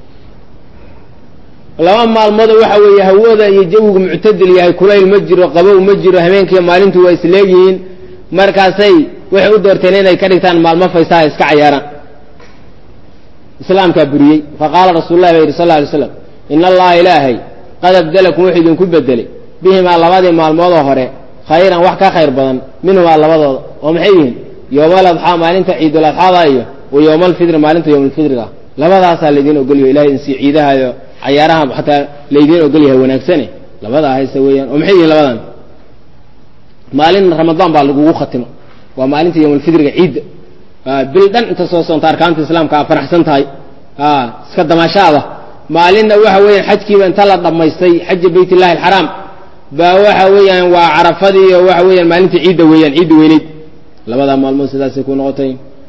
laba maalmood waxa weeye hawada iyo jawigu muctadil yahay kulayl ma jiro qabow ma jiro habeenkii maalintu waa isleeyihiin markaasay waxay u doorteen inay ka dhigtaan maalmo faysaha iska cayaaraan islaamkaa buriyey faqaala rasuulullahi ba yidhi sal alla alay slam ina allaha ilaahay qad abdalakum wuxuu idinku bedelay bihimaa labadii maalmoodoo hore khayran wax ka khayr badan minhumaa labadooda oo maxay yihiin yowmal adxaa maalinta ciidul adxaada iyo wa yowma alfidri maalinta yowmalfidriga labadaasaa laydiin ogolyahay ilahay insi ciidahayo cayaaraha xataa laydiin ogolyahay wanaagsane labadaa hayse weeyaan oo maxay yihiin labadan maalin ramadaan baa lagugu khatimo waa maalinta yowmalfidriga ciidda bil dhan inta soo soonta arkaanta islaamka aa faraxsan tahay iska damaashaada maalinna waxa weeyaan xajkiiba inta la dhammaystay xaja bayt illahi alxaraam baa waxa weeyaan waa carafadii iyo waxa weeyaan maalinta ciidda weeyaan ciidda weyneyd labadaa maalmood sidaasay ku noqotay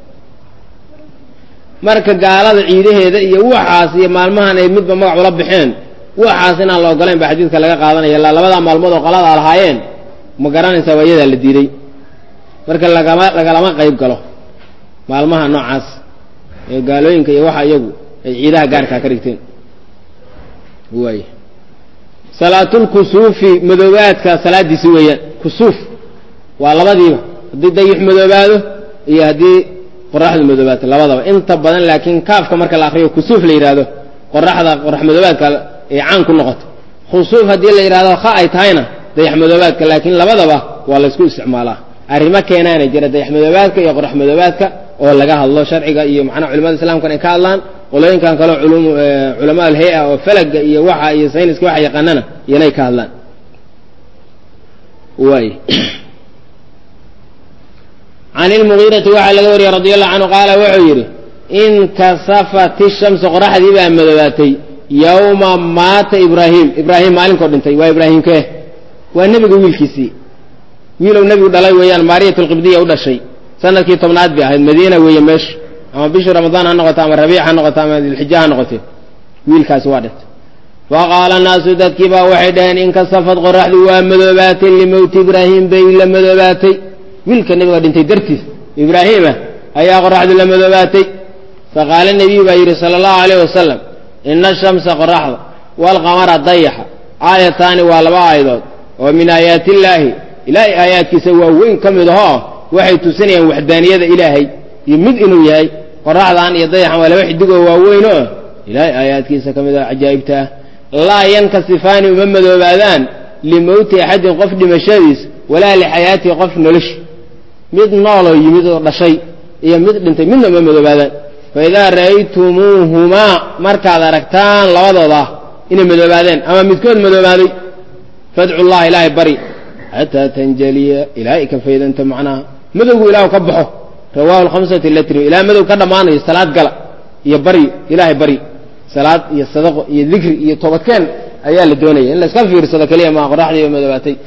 marka gaalada ciidaheeda iyo waxaas iyo maalmahan ay midba magac ula baxeen waxaas inaan la ogolayn baa xadiidka laga qaadanaya ilaa labadaa maalmood oo qolada lahaayeen ma garanaysaa waa iyadaa la diiday marka lagama lagalama qayb galo maalmaha noocaas ee gaalooyinka iyo waxa iyagu ay ciidaha gaarkaa ka dhigteen waay salaatulkusuufi madoobaadka salaadiisi weeyaan kusuuf waa labadiiba haddii dayix madoobaado iyo haddii qoraxdu madoobaato labadaba inta badan laakiin kaafka marka la akriyo kusuuf la yidhaahdo qoraxda qorax madoobaadka ay caan ku noqoto khusuuf haddii la yidhahdo kha ay tahayna dayax madoobaadka laakiin labadaba waa la isku isticmaalaa arrimo keenaana jira dayax madoobaadka iyo qorax madoobaadka oo laga hadlo sharciga iyo macnaha culimada islaamkan ay ka hadlaan qolooyinkan kaleo culamaa alhay-a oo falaga iyo waxa iyo sayniska waxa yaqaanana iyanay ka hadlaan waay can ilmugiirati waxaa laga wariyey radi allahu canhu qaala wuxuu yidhi inkasafat ishamsu qoraxdii baa madoobaatay yowma maata ibraahim ibraahim maalinkoo dhintay waa ibraahimkee waa nebiga wiilkiisii wiilow nebigu dhalay weeyaan maariyat alqibdiya u dhashay sanadkii tobnaad bay ahayd madiina weeye meeshu ama bishii ramadaan ha noqoto ama rabiic ha noqoto ama dilxija ha noqote wiilkaasi waa dhintay faqaala naasu dadkii baa waxay dhaheen inkasafad qoraxdu waa madoobaatay limowti ibraahim bay la madoobaatay wiilka nebiga dhintay dartiis ibraahiima ayaa qoraxdu la madoobaatay faqaala nebiyu baa yidhi sala allahu alayh wasalam ina ashamsa qoraxda waalqamara dayaxa aayataani waa laba aayadood oo min aayaati illaahi ilaahay aayaadkiisa waa weyn ka mid ahoo waxay tusinayaan waxdaaniyada ilaahay iyo mid inuu yahay qoraxdan iyo dayaxan waa laba xidigoo waaweyn oo ilaahay aayaadkiisa ka mid ah cajaa'ibta ah laa yankasifaani uma madoobaadaan limowti axadin qof dhimashadiis walaa lixayaatihi qof noloshi mid nooloo yimid oo dhashay iyo mid dhintay midna uma madoobaadaan faidaa ra'aytumuuhumaa markaad aragtaan labadooda inay madoobaadeen ama midkood madoobaaday fadcu llaha ilaahay bari xataa tanjaliya ilaahay ka faydanta macnaha madowgu ilaahu ka baxo rawaahu alkhamsati latri ilaa madow ka dhammaanayo salaad gala iyo bari ilaahay bari salaad iyo sadaqo iyo dikri iyo toobadkeen ayaa la doonaya in la iska fiirsado keliya maa qoraxdii madoobaatay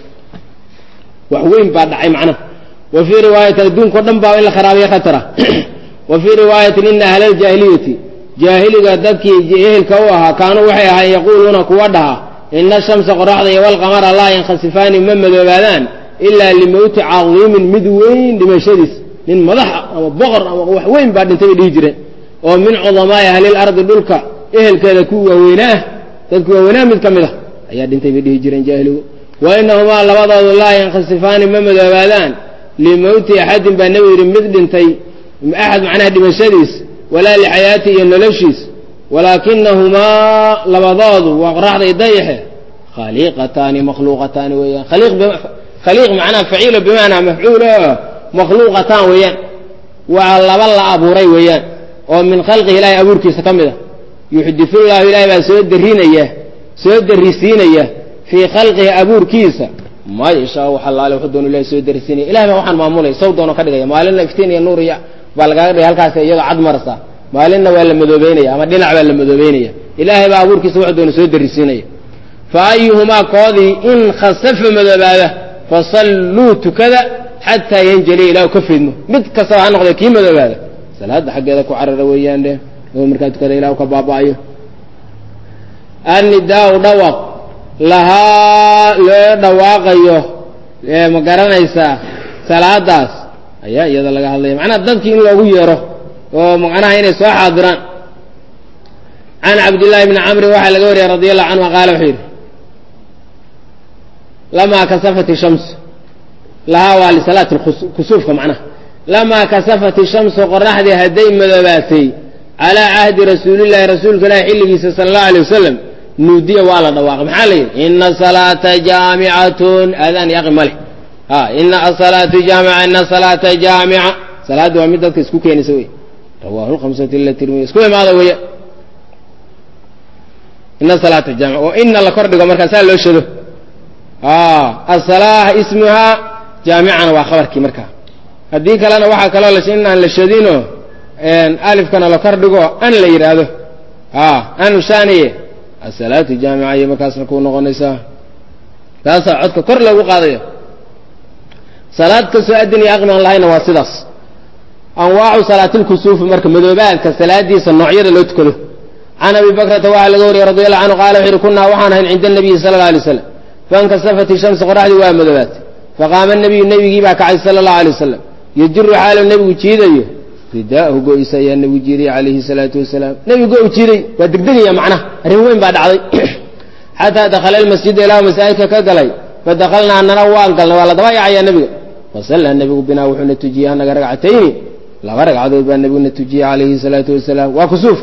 wax weyn baa dhacay macnaha wa fii riwaayatin adduunkao dhan baa in la kharaabiya khatara wa fii riwaayatin ina ahla aljaahiliyati jaahiliga dadkii ehelka u ahaa kaanuu waxay ahaayeen yaquuluuna kuwa dhaha ina ashamsa qoraxda iyo walqamara laa yankasifaani ma madoobaadaan ilaa limowti cadiimin mid weyn dhimashadiis nin madaxa ama boqor ama wax weyn baa dhintay bay dhihi jireen oo min cudamaai ahlil ardi dhulka ehelkeeda ku waaweynaa dadku waaweynaa mid ka mid ah ayaa dhintay bay dhihi jireen jaahiligu wa inahumaa labadoodu laa yankasifaani ma madoobaadaan limowti axadin baa nebigu yidhi mid dhintay axad macnaha dhimashadiis walaa lixayaati iyo noloshiis walaakinahumaa labadoodu waa qoraxda i dayaxe khaliiqataani makhluuqataani weeyaan khaliiq macnaha faciilo bimaanaa mafcuulo makhluuqataan weeyaan waa laba la abuuray weeyaan oo min khalqihi ilaahay abuurkiisa ka mid a yuxdiu llahu ilaahay baa soo darinaya soo darisiinaya fii khalqihi abuurkiisa maa yashaa wax allaale wuxuu doonu ilahay soo darisiinaya ilahay baa waxaan maamulaya saw doono ka dhigaya maalinna iftiin iyo nuur iyo baa lagaaga dhigay halkaas iyadoo cad marasa maalinna waa la madoobeynaya ama dhinac baa la madoobeynaya ilaahay baa abuurkiisa wuxuu doonu soo darisiinaya فأيهما قاضي إن خسف مذبابه فصلوا كذا حتى ينجلي إلى كفنه مد كسر عنه كذا كيما مذبابه صلاة حق هذا كعرر ويان له هو مركات كذا إلى كبابا أيه النداء دوق لها لا دواق أيه مقارنة إسا صلاة داس أيه يدا لقى الله معنا الضد كي إنه يروه ومعنا هنا سواء حاضران عن عبد الله بن عمرو وحل قوري رضي الله عنه قال وحير لما كسفت الشمس لها ولصلاة الكسوف معناها لما كسفت الشمس وقرح ذي هدين مذباتي على عهد رسول الله رسول الله حلقي صلى الله عليه وسلم نودي والا دواق محالي إن الصلاة جامعة أذان يا أخي مالي ها إن الصلاة جامعة إن الصلاة جامعة صلاة ومدة كسكوك ينسوي رواه الخمسة التي ترمي سكوي ماذا ويا إن الصلاة جامعة وإن الله كردق مركز لو شدو آه الصلاة اسمها جامعا وخبرك مركا هديك لنا واحد كلا لشينا للشدينه إن ألف كان لكردقو أن لا يراده آه أن ثانية الصلاة جامعة يمكاس نكون غنيسا تاسع عدك كر له قاضية صلاة كسوء الدنيا أغنى الله نواصدس أنواع صلاة الكسوف مركب مذوبات كالصلاة دي النوعية اللي تكله عن أبي بكر وعلى غوري رضي الله عنه قال حين كنا وحنا عند النبي صلى الله عليه وسلم فانكسفت الشمس قرحدي ومذبات فقام النبي النبي جيبا كعي صلى الله عليه وسلم يجر حال النبي جيدي رداءه قويسا يا النبي جيدي عليه الصلاة والسلام نبي قوي جيدي ودقدقي يا معناه روين بعد عضي حتى دخل المسجد إلى مسائك كقلي فدخلنا أننا وانقلنا ولا ضبايع يا النبي فصلى النبي بنا وحنا تجيه أنك رقعتين لا برق عدود النبي نتجيه عليه الصلاة والسلام وكسوف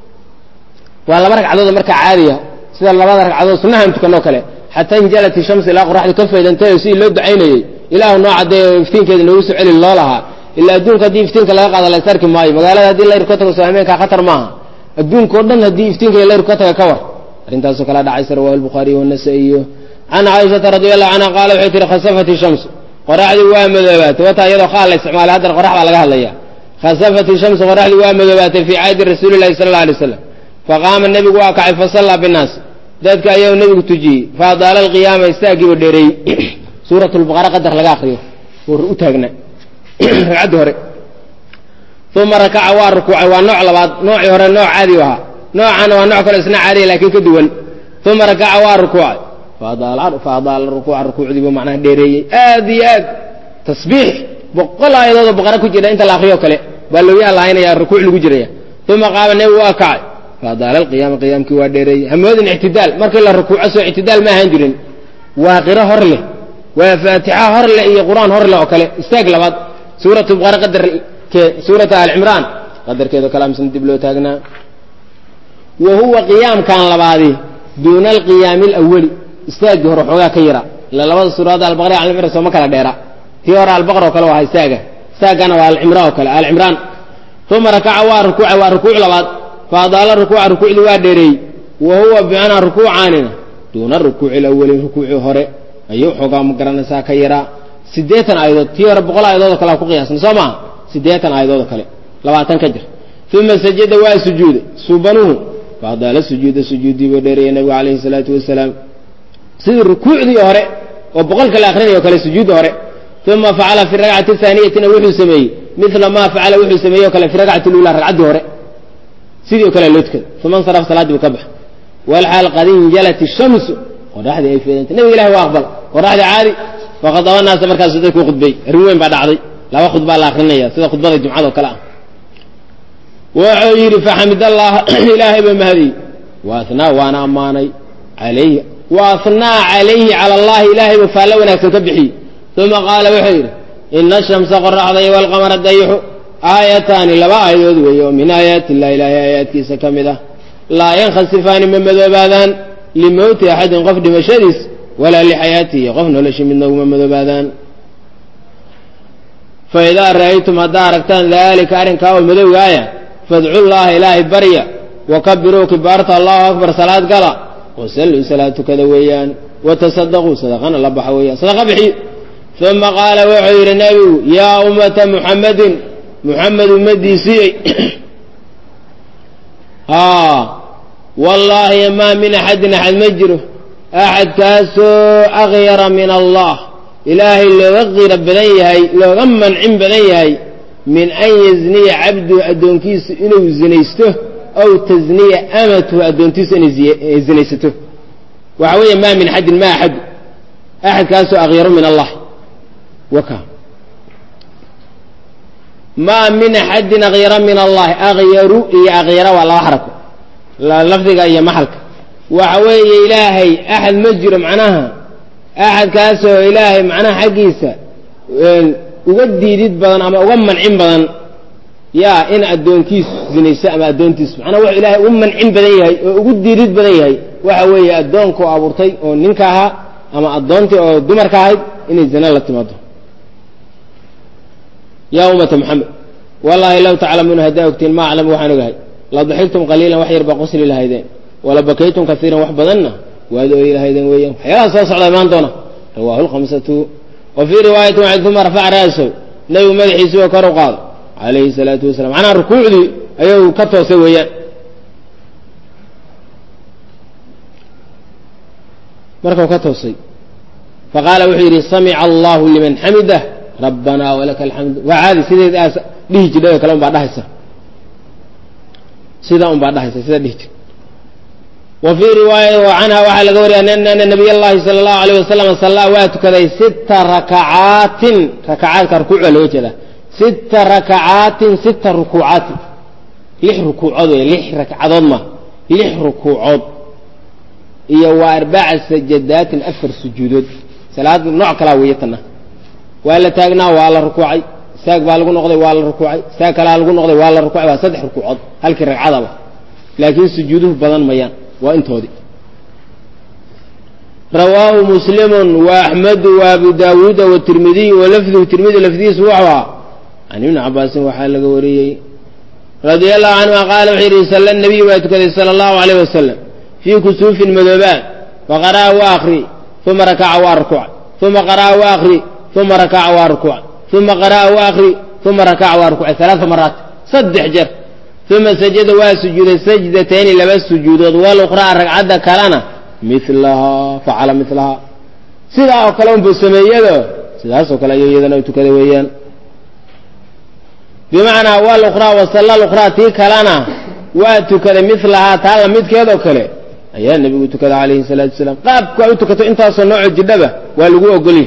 ولا برق عدود مركع عالية سيدا الله برق عدود صنعها انتكنوك له حتى انجلت الشمس إلى قرح كفة إذا انتهى يسير لود عيني إله النوع عدي يفتين كذا إنه يسعل الله لها إلا الدون كدي يفتين كلا يقعد على سارك ماي مقالة هذه الله يركضك وسامين كخطر معها الدون كردن هدي يفتين كلا يركضك كور أنت سكلا دعي سرواه البخاري والنسائي عن عائشة رضي الله عنها قال وحيث خسفت الشمس قرح لي وام ذبات وتا يدو خال استعمال هذا القرح على قال لي خسفت الشمس قرح لي وام ذبات في عهد رسول الله صلى الله عليه وسلم فقام النبي واقع فصلى بالناس ذاتك أيام النبي تجي فأضال القيامة يستاقي والديري سورة البقرة قدر لقى آخره ورؤتهقنا عده ثم ركع والركوع والنوع لبعض نوع هو النوع عادي وها نوع عنه ونوع كل سنة عادي لكن كدول ثم ركع والركوع فأضال فأضال الركوع الركوع دي بمعنى ديري آدي آد تسبيح بقول أيضا البقرة كجرة أنت الآخره كله بل لو يا الله هنا يا الركوع اللي كجرة ثم قام النبي واقع فضال القيام قيام كي وادري هم هذا الاعتدال مرك الله الركوع أسوأ اعتدال ما هندرين وآخره هرله وفاتحة هرله إيه قرآن هرله وكله استقل بعض سورة البقرة قدر سورة آل عمران قدر كذا كلام سندب له تاجنا وهو قيام كان لبعضه دون القيام الأول استقل روحه كيرا للبعض سورة آل البقرة على الفرس وما كلا ديرا تيارا البقرة وكله هاي استقل استقل وآل عمران وكله آل عمران ثم ركع وركوع وركوع لبعض فأضال الركوع ركوع الوادري وهو بمعنى ركوع عننا دون الركوع الأول ركوع هراء أيوه حقا مقرن ساكيرا سديتنا أيضا تيار بقول أيضا كلا قياس نسمع سديتنا أيضا كلا لما تنكجر ثم سجد وسجود سبحانه فأضال السجود سجود ودري النبي عليه الصلاة والسلام سيد الركوع ذي هراء وبقول كلا آخرين وكلا سجود هراء ثم فعل في الركعة الثانية وحي سمي مثل ما فعل وحي سمي وكلا في الركعة الأولى ركعة هراء سيدي وكلا لوتك ثم انصرف صلاة بكبح والحال قد انجلت الشمس قرحدي أي فيدنت النبي إله وأقبل قرحدي عادي وقضى الناس مركز صديق وخطبي روين بعد عضي لا وخذ بال الآخرية سيدا خطبة الجمعة وكلام وعير فحمد الله إلهي بمهدي وأثنى وأنا أماني عليه وأثنى عليه على الله إلهي وفعلونا كتبحي ثم قال وحير إن الشمس قرحدي والقمر الديح آيتان لبا آيات ويوم من آيات الله إلى آيات كيسا كمدة لا ينخسفان من مذبادان لموت أحد قفد مشارس ولا لحياته قفن ولا شيء منه من مذبادان فإذا رأيتم هداركتان ذلك أرنكاو المذوب آية فادعوا الله إلهي بريا وكبروا كبارة الله أكبر صلاة قلا وسلوا صلاة كذويان وتصدقوا صدقنا الله بحويا صدق بحي ثم قال وعير النبي يا أمة محمد محمد مديسي ها والله ما من أحد أحد مجره أحد كاسو أغير من الله إلهي لو غير بدنيهي لو غمن عن بدنيهي من أن يزني عبد أدونكيس إنه زنيسته أو تزني أمته أدونكيس إنه زنيسته وعوية ما من حد ما أحد أحد كاسو أغير من الله وكا ما من حد أغير من الله أغير إيا أغير والله حركه لا لفظك أي محلك وعوية إلهي أحد مجر معناها أحد كاسو إلهي معناها حقيسة وقدي ديد بدن أما ومن عين بدن يا إن أدونكيس زنيسة أما أدونتيس معناها وح إلهي ومن عين بدنيهي وقدي ديد بدنيهي وعوية أدونكو أبورتي وننكاها أما أدونتي أو دمركاهي إن الزنا لتماده يا أمة محمد والله لو تعلمون هداوكتين ما أعلم وحنقهي لضحكتم قليلا وحير بقصر الهيدين ولبكيتم كثيرا وحبضنا وهذا إلى هيدين ويهم حياة صاص على ما انتونا رواه الخمسة. وفي رواية واحد ثم رفع رأسه نبي مدحي سوى كرقاض عليه الصلاة والسلام عنا ركوع دي أيوه كتو سويا مركو كتو سي فقال وحيري سمع الله لمن حمده ربنا ولك الحمد وعادي سيدي آس ليه جدا كلام بعدها هسه سيدا أم بعدها هسه سيدا ليه. وفي رواية وعنها وحال قوري أن النبي الله صلى الله عليه وسلم صلى وقت كذا ست ركعات ركعات كركوع الوجه ست ركعات ست ركوعات لح ركوعات لح ركعات ما لح ركوعات هي وأربع سجدات أفر سجودات ثلاث نوع كلاويتنا ولا تاجنا ولا ركوعي ساق بالغون نقضي ولا ركوعي ساق كلا بالغون نقضي ولا ركوعي وصدح ركوعات هل كركعات لكن سجوده بدن ميان وانت هذي. رواه مسلم وأحمد وأبو داود والترمذي ولفظ الترمذي لفظي سوعوا عن ابن عباس وحال قوري رضي الله عنه قال وحير صلى النبي صلى الله عليه وسلم في كسوف المذوبات فقرأ وآخري ثم ركع واركع ثم قرأ وآخري ثم ركع واركع ثم قرأ وآخري ثم ركع واركع ثلاث مرات صدح جر ثم سجد وسجد سجدتين لبس سجود والأخرى ركعة كلنا مثلها فعل مثلها سيدا وكلام بالسمية سيدا وكلام يدنا وتكذا ويان بمعنى والأخرى وصلى الأخرى تي كلنا وتكذا مثلها تعالى مثل كذا وكله أيها النبي تكذا عليه الصلاة والسلام قاب كويتك أنت صنوع الجدبة والوجوه قلي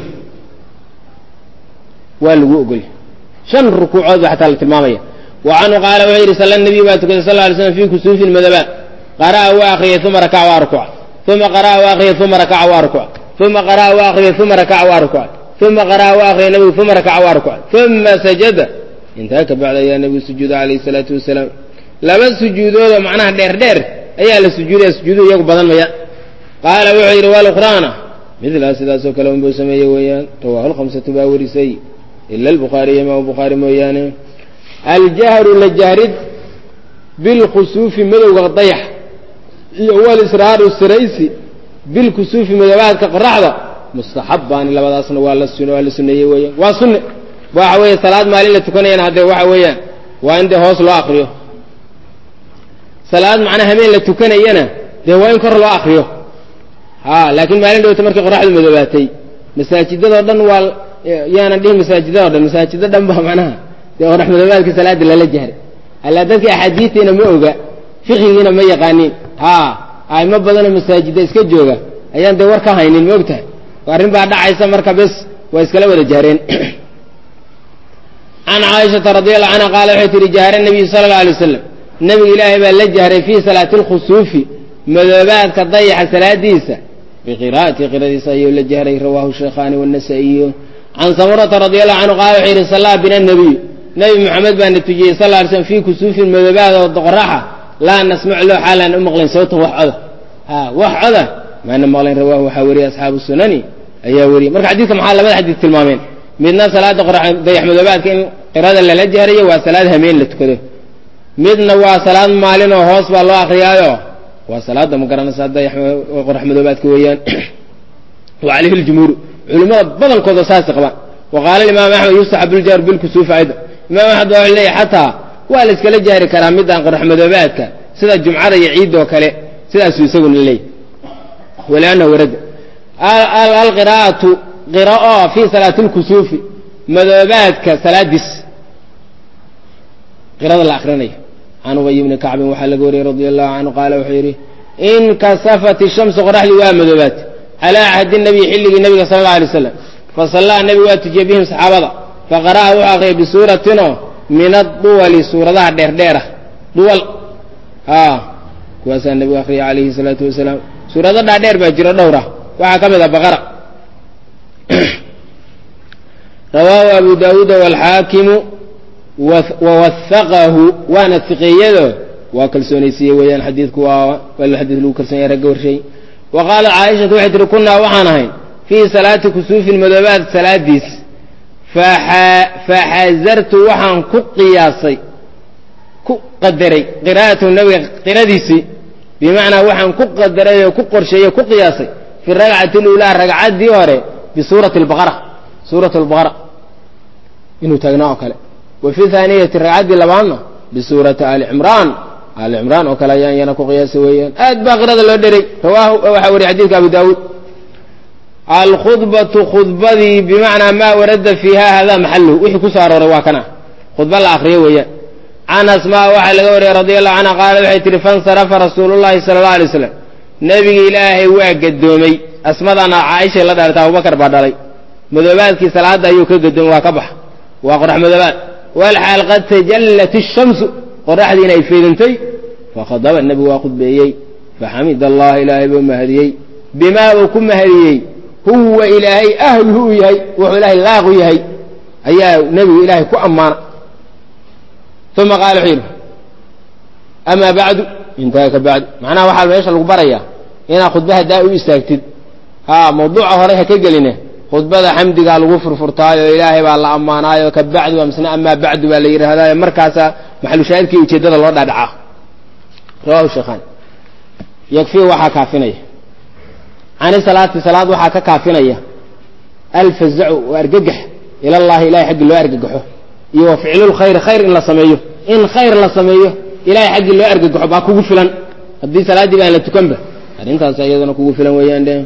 والوجوه قلي شن ركوع حتى التمامية. وعنه قال وغير صلى النبي صلى الله عليه وسلم في كسوف المذبات قرأ واخي ثم ركع واركع ثم قرأ واخي ثم ركع واركع ثم قرأ واخي ثم ركع واركع ثم قرأ واخي النبي ثم ركع واركع ثم سجد انتهك بعد يا النبي سجود عليه الصلاة والسلام لما سجوده معناه دير دير أي السجود سجوده يقبل بدل ما قال وغير والأخرى مثل هذا سو كلام بسمية ويان رواه الخمسة باوري سي إلا البخاري ما هو بخاري مويانه. الجهر للجهرد بالخسوف مدوغ الضيح هو الإسرار السريسي بالكسوف مدوغات كقرحة مستحبان إلا بعد أصلا ولا السنة ولا السنة ويا وصنة وحوية صلاة مالية تكونين هذا وحوية وعنده حوصل آخره صلاة معنا همين لتكونين ده وين كر له آخره ها لكن ما عنده تمرك قرحة المدوغاتي مساجد ده ضن وال يعني ده مساجد ده مساجد ده دم معناها ده رحمة الله عليك صلاة لا الجهر ألا ذلك أحاديثنا موجة فقهنا ما يقانين ها أي ما بدنا مساجد إسكجوجا أيام ده وركها هين الموتى وارن بعد عيسى مركب بس وإسكلا ولا جهرين. عن عائشة رضي الله عنها قال حيث جهر النبي صلى الله عليه وسلم النبي إلهي بل الجهر في صلاة الخسوف مذبات كضيح صلاة ديسة بقراءة قراءة صحيح الجهر رواه الشيخان والنسائي. عن سمرة رضي الله عنه قال حين صلى بنا النبي نبي محمد بن التجي صلى الله عليه وسلم في كسوف المذبات والضقراحة لا نسمع له حالا أمغلين صوته وحده ها وحده ما أن مغلين رواه حوري أصحاب السنن أي وري مرك حديث محل ما حديث المامين من الناس صلاة ضقراحة ضيح مذبات كان قراءة للجهرية وصلاة همين لتكده من وصلاة مالين وهوس بالله أخرياءه وصلاة مقرنة صلاة ضيح وقرح مذبات كويان وعليه الجمهور علماء بدل كذا ساسقا. وقال الإمام أحمد يستحب الجهر بالكسوف أيضا الإمام أحمد وعليه حتى والس كلا جهر كلام مدان قرح مذباتك سيدا الجمعة يعيد وكله سيدا سيسون الليل ولأنه ورد القراءة قراءة في صلاة الكسوف مذوباتك صلاة ديس قراءة الآخرانية عن أبي بن كعب وحل قوري رضي الله عنه قال وحيري إن كسفت الشمس قرح لي مذوبات على عهد النبي حلق النبي صلى الله عليه وسلم فصلى النبي واتجي بهم صحابة فقرأ وحقي بسورة من الطول سورة دير ديرة دول آه كواسا النبي أخي عليه الصلاة والسلام سورة دير دير بأجر دورة وحكم ذا بقرأ رواه أبو داود والحاكم ووثقه وانا الثقيده وكلسونيسي ويان حديث كوا ولا حديث لو كلسون يرغور شيء وقال عائشة وحد كنا وحناهين في صلاة كسوف المذوبات صلاة ديس فح فحذرت وحن كقياسي كقدري قراءة النبي قراديسي بمعنى وحن كقدري وكقرشي كقياسي في الركعة الأولى الركعة دي هوري بسورة البقرة سورة البقرة إنه تغناه كله وفي ثانية الركعة لبعضنا بسورة آل عمران آل عمران وكلا ينكو قياس ويان أدبا قرد الله دري رواه وحوري حديث أبو داود الخطبة خطبة بمعنى ما ورد فيها هذا محله وحي كسار رواكنا خطبة الآخرية ويان عن أسماء وحل قوري رضي الله عنها قال وحي تلفان صرف رسول الله صلى الله عليه وسلم نبي إلهي وقدومي أسماءنا عائشة لدى أبو بكر بعد مذوبات كي صلاة أيوك قدوم وكبح وقرح مذوبات والحال قد تجلت الشمس قرح دينا يفيدنتي فخضب النبي وقد بيي فحمد الله إلهي بمهديي بما وكم مهديي هو إلهي أهله يهي وهو إلهي لاغ يهي أي نبي إلهي كو أمان ثم قال حينه أما بعد انتهك بعد معناه وحال ما يشعر القبرية هنا خطبها دائو يستاكتد ها موضوعه هريها كيقلينه خطبة حمد قال غفر فرطايو إلهي بالله أمانايو كبعد وامسنا أما بعد باللير هذا مركزة محل شاهدك يتجدد الله دعاه رواه الشيخان يكفي وحا كافينيه عن الصلاة صلاة وحا كافينيه ألف الزع وأرققح إلى الله إلهي حق الله أرققحه يوفعل الخير خير إلا سميه إن خير إلا سميه إلهي حق الله أرققحه باكو فلان هذه صلاة دي بأن لا تكنبه هذه انت سيدنا كو فلان ويان ده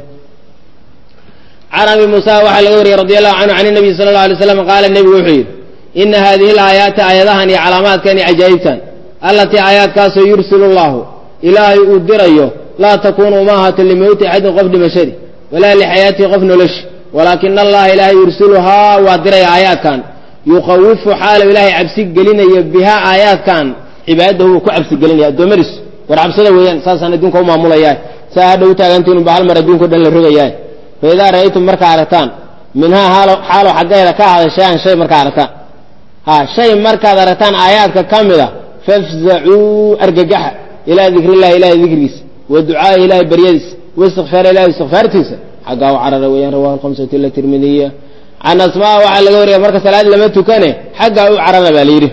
عن أبي موسى وحل قوري رضي الله عنه عن النبي صلى الله عليه وسلم قال النبي وحيد إن هذه الآيات آياتها علامات كان عجائبتان التي آيات كاسو يرسل الله إلهي أدريه لا تكون أماهة لموت أحد قفل مشري ولا لحياته قفل لش ولكن الله إلهي يرسلها وأدري آيات كان يخوف حال إلهي عبسك قلنا بها آيات كان عباده كعبسك قلنا الدمرس ورعبسده ويان ساسا ندونكم معمولا إياه ساعدوا تاغنتين بحال مردونكم دل الرغي إياه فإذا رأيتم مركعتان منها حال حقها كهذا شيء شيء مركعتان ها شيء مركعتان آيات كاملة فافزعوا أرججح إلى ذكر الله إلى ذكريس والدعاء إلى بريدس واستغفار إلى استغفارتيس حقه وعرر ويان رواه الخمسة الترمذية عن أسماء وعلى قوري مركز ثلاث لما تكنه حقه وعرر باليره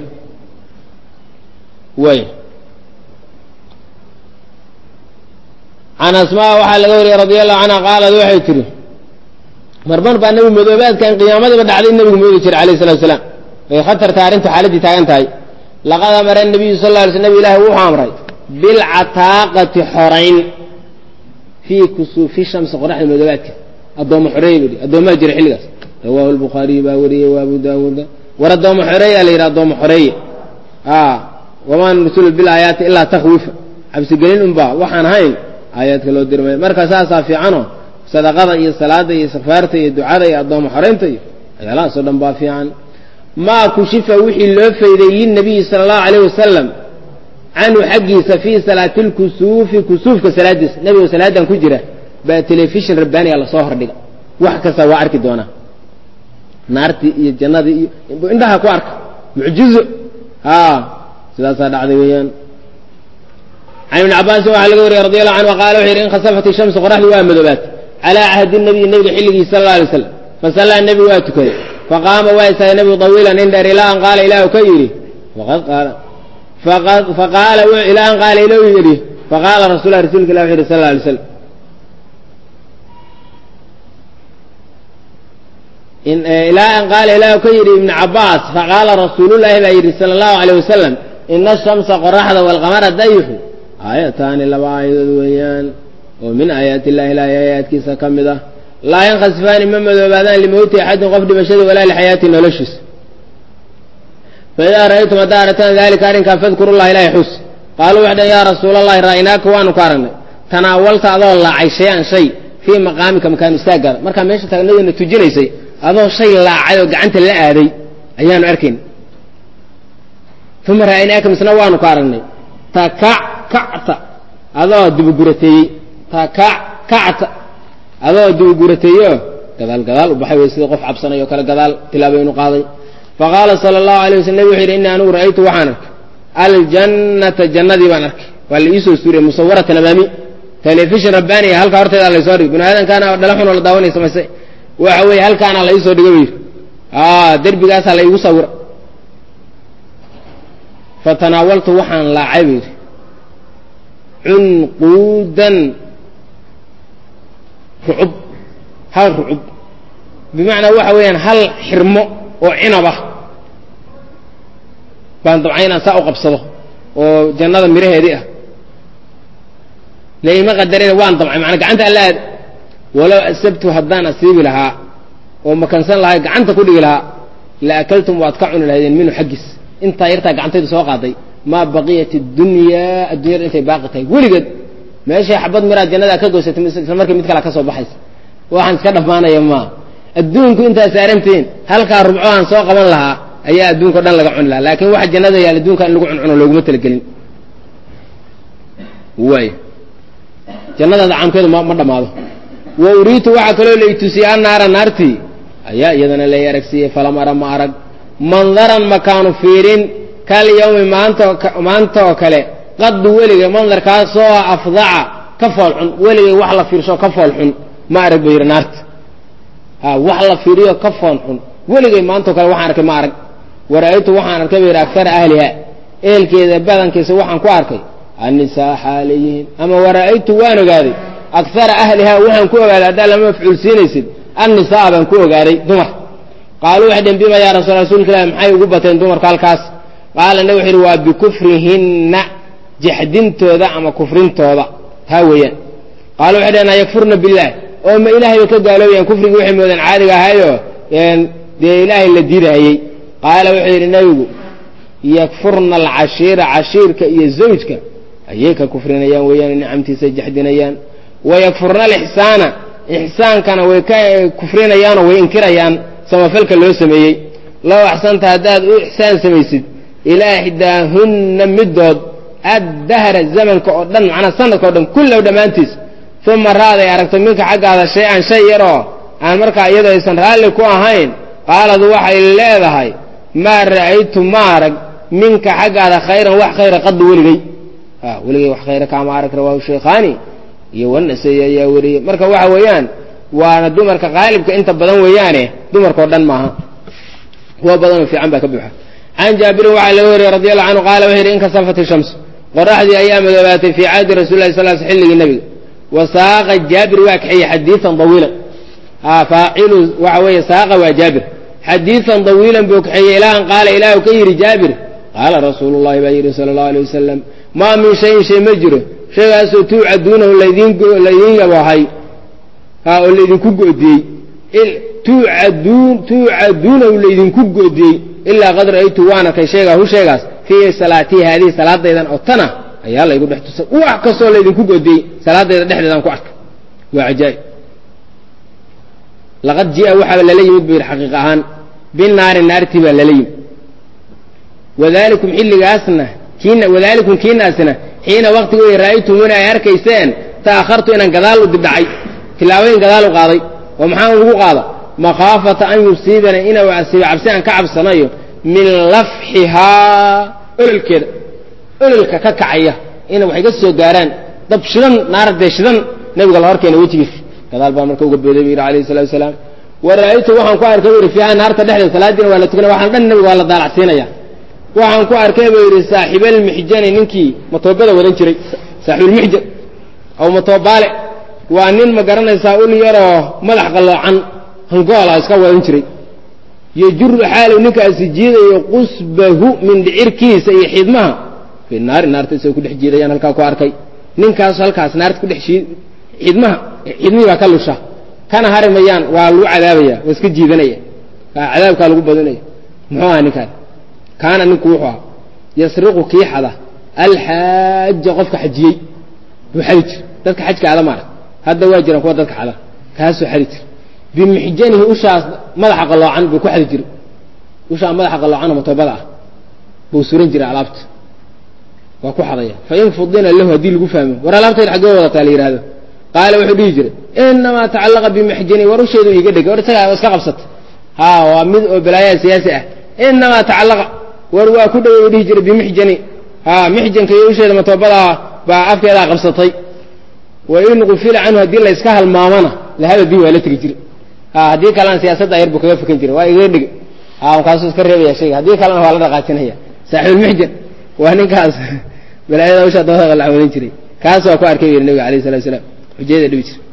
وي عن أسماء وحل قوري رضي الله عنها قال ذو تري مربان بأن النبي مذوبات كان قيامته بدأ عليه النبي مذوبات عليه الصلاة والسلام خطر تارنت حالتي تاغنتاي لقد أمر النبي صلى الله عليه وسلم إله وحامري بالعتاقة حرين في كسوف في الشمس قرح المذوبات الضوم حري الضوم أجر حلقة رواه البخاري باوري وابو داود ورد الضوم حري اللي يرى الضوم حري آه وما نرسل بالآيات إلا تخويف عبس قليل انباء وحان هاي آيات كلو درمي مركز أسا في عنه صدقة إيه الصلاة إيه استغفارة إيه دعاء إيه الضوم حرين إيه لا صدام با في عن ما كشف وحي اللوفة إليه النبي صلى الله عليه وسلم عنه حقي في صلاة الكسوف كسوف كصلاة نبي وصلاة كجرة بقى تلفزيون رباني على صهر دي وحكى سوا عرك دونا نارتي الجنة دي عندها كوارك معجزة ها ثلاثة دعويان عن ابن عباس وعلى قوري رضي الله عنه وقال وحير إن خسفت الشمس قرح لي وامدبات على عهد النبي النبي حلقه صلى الله عليه وسلم فصلى النبي واتكي فقام ويسى النبي طويلا عند إلى أن قال إله كيري وقد قال فقد فقال إلى أن قال إله يري فقال رسول الله رسولك الله صلى الله عليه وسلم إن إلى أن قال إله كيري ابن عباس فقال رسول الله صلى الله عليه وسلم إن الشمس قرحت والقمر ضيف آيتان لبعيد ويان ومن آيات الله لا آيات كيسا كمدة لا ينخسفان مما ذوبادان لموت أحد قفل بشد ولا لحياة نولشس فإذا رأيتم دارتان ذلك أرنك فاذكروا الله لا يحس قالوا وحدا يا رسول الله رأيناك وانكارنا تناولت أضو الله عيشيان شيء في مقامك مكان استاقر مركا ميشا تغنيد أن تجنيسي أضو شيء لا عيو قعنت لا آذي أيان أركين ثم رأيناك مسنوان وكارني تكع كعت أضو دبقرتي تكع كعت أضو دبقرتي قذال قذال وبحي ويسيد قف عبسنا يوكال قذال تلابين قاضي فقال صلى الله عليه وسلم وحير إني أنه رأيت وحانك الجنة جنة بانك والإيسو السوري مصورة أمامي تلفزيون رباني هل كارت على يساري بنا هذا كان دلحون ولا داوني سمسي وحوي هل كان على يساري قوي آه دربي قاس على يصور فتناولت وحن لا عبير عنقودا رعب هل رعب بمعنى وحوي هل حرمه وعنبه بان طبعا ساء قبصده وجنة مره هذه لأي ما قدرين وان طبعا معنى قعنت ألا ولو أسبت هدان أسيب لها وما كان سن لها قعنت كل لها لأكلتم وأتقعون لهذين منه حقس انت يرتاق قعنت سواء قاضي ما بقية الدنيا الدنيا انت باقتها ولقد ماشي حبض مراد جنة كقوسة تمرك متكلا كسو بحث واحد كدف معنا يما الدون كنت سارمتين هل كان ربعان سواء قبل لها أي الدون كنا لقعون لها لكن واحد جنة يا الدون كان لقعون عنه لو قمت لقلين واي جنة عام كذا ما مرة ماذا وأريد وعكلوا لي تسيان نار نارتي أيا يدنا لا يركسي فلا مرة ما أرق منظرا مكان فيرين كاليوم ما أنت ما أنت وكله قد ولي منظر كاسوا أفضع كفل حن ولي وحلا فيرسو كفل حن ما أرق بير نارت ها وحلا فيريو كفل حن ولي ما أنت وكله وحنا كما أرق ورأيت وحنا كبير أكثر أهلها إل كذا بدن كيس وحنا كواركي النساء حاليين أما ورأيت وانا قاري أكثر أهلها وحن كوه قاري هذا لما مفعول سينيسد النساء بان كوه قاري دمر قالوا واحد بما يا رسول الله الكلام حي قبتين دمر قال كاس قال نوحر وبكفرهن جحدين توضع أما كفرين توضع هاويا قالوا واحد أنا يكفرن بالله وما إلهي وكقالوا يعني كفر وحي مودن عادقة هايو يعني دي إلهي اللي دير هاي قال واحد النبي يكفرن العشيرة عشيرك إيا زوجك أيك كفرين أيان ويان نعمتي سجحدين أيان ويكفرن الإحسان إحسان كان ويكا كفرين أيان وينكر أيان سما فلك اللي سميي لو أحسنت هداد إحسان سميسد إلى إحداهن مدود الدهر الزمن كأردن معنا السنة كأردن كل ودمانتس ثم راضي ياركت منك حق هذا الشيء عن شيء يرى عن مركع يده يسن رالي كوان هين قال ذو وحي الله هاي ما رأيت مارك منك حق هذا خيرا وح خيرا قد ولقي ها ولقي وح خيرا كما عارك رواه الشيخاني يوانا سيئا يا وري مركا وحا ويان وانا دمرك غالبك انت بدن ويانه دمرك ودن معها هو بدن في عنبك بوحة عن جابر وعلى وري رضي الله عنه قال وهي إن كسفت الشمس وراحت أيام ذبات في عهد رسول الله صلى الله عليه وسلم النبي وساق جابر وكحي حديثا طويلا ها فاعل وعوي ساق وجابر حديثا طويلا بوكحي إلى أن قال إله كير جابر قال رسول الله بير صلى الله عليه وسلم ما من شيء شيء مجره شيء أسو توعدونه الذين الذين يبوهي ها الذين كجودي توعدون توعدونه الذين كجودي إلا قد رأيت وانا كشيء هو شيء في صلاتي هذه صلاة إذا أتنا أي الله يقول نحتس وعكسوا الذين كجودي صلاة إذا نحن إذا كعك وعجائب لقد جاء وحب الليل يدبر حقيقة عن بالنار النار تبى الليل وذلكم حل جاسنا كين وذلكم كين أسنا حين وقت رأيتم هنا يركيسان تأخرت إن قذال الدعي تلاوين قذال قاضي ومحاول قاضي مخافة أن يصيبنا إنا وأسيب عبسان كعب صنايو من لفحها أولك أولك ككعية إنا وحيقصوا قاران طب شدن نار دشدن نبي الله هركين ويتيف قذال بامرك وقبل عليه الصلاة والسلام ورأيت وحن كوار كبير فيها نار تدحل ثلاثين ولا تكون وحن دن نبي والله ضالع سينيا وحن كوار كبير صاحب المحجان ننكي متوبة ولن شري صاحب المحجان أو متوبالة وأنين مقرن يساؤول يرى ملح قلع عن هنقال أسكا ولن شري يجر حاله نكا سجيدة يقصبه من دعير كيس يحيدمها في النار النار تسوي كل حجيدة يعني هلكا كوار كي ننكا سهلكاس نار كل حشيد idmaha idmii baa ka lusha kana harimayaan waa lagu cadaabaya waa iska jiidanaya cadaabka lagu badinaya muxuu ahaa ninkaan kaana ninku wuxuu ahaa yasriqu kiixada alxaaja qofka xajiyey buu xadi jir dadka xajka aada maarag hadda waa jiraan kuwa dadka xada kaasoo xadi jir bimixjanihi ushaas madaxa qaloocan buu ku xadi jir ushaa madaxa qaloocan oo toobada ah buu suran jiray alaabta waa ku xadaya fa in fudina lahu haddii lagu fahmo war alaabtayda xaggee wadataa la yidhaahdo qaala wuxuu dhihi jiray inamaa tacallaqa bimixjani war usheedu iiga dhegay war isagaa iska qabsata ha waa mid oo balaayaa siyaasi ah inamaa tacallaqa war waa ku dhawey dhihi jiray bimixjani ha mixjanka iyo usheeda matoobadaa baa afkeedaa qabsatay wa in gufila canhu haddii la iska halmaamana lahaba bi waa la tegi jiray ha haddii kalena siyaasadda ayar buu kaga fakan jiray waa iga dhegay ha kaasuu iska reebaya shayga haddii kalena waa la dhaqaajinaya saaxiibulmixjan waa ninkaas balaayada ushaa dabada qalacwanayn jiray kaas waa ku arkay yiri nabiga alayhi salatu wasalaam xujayada dhibi jiray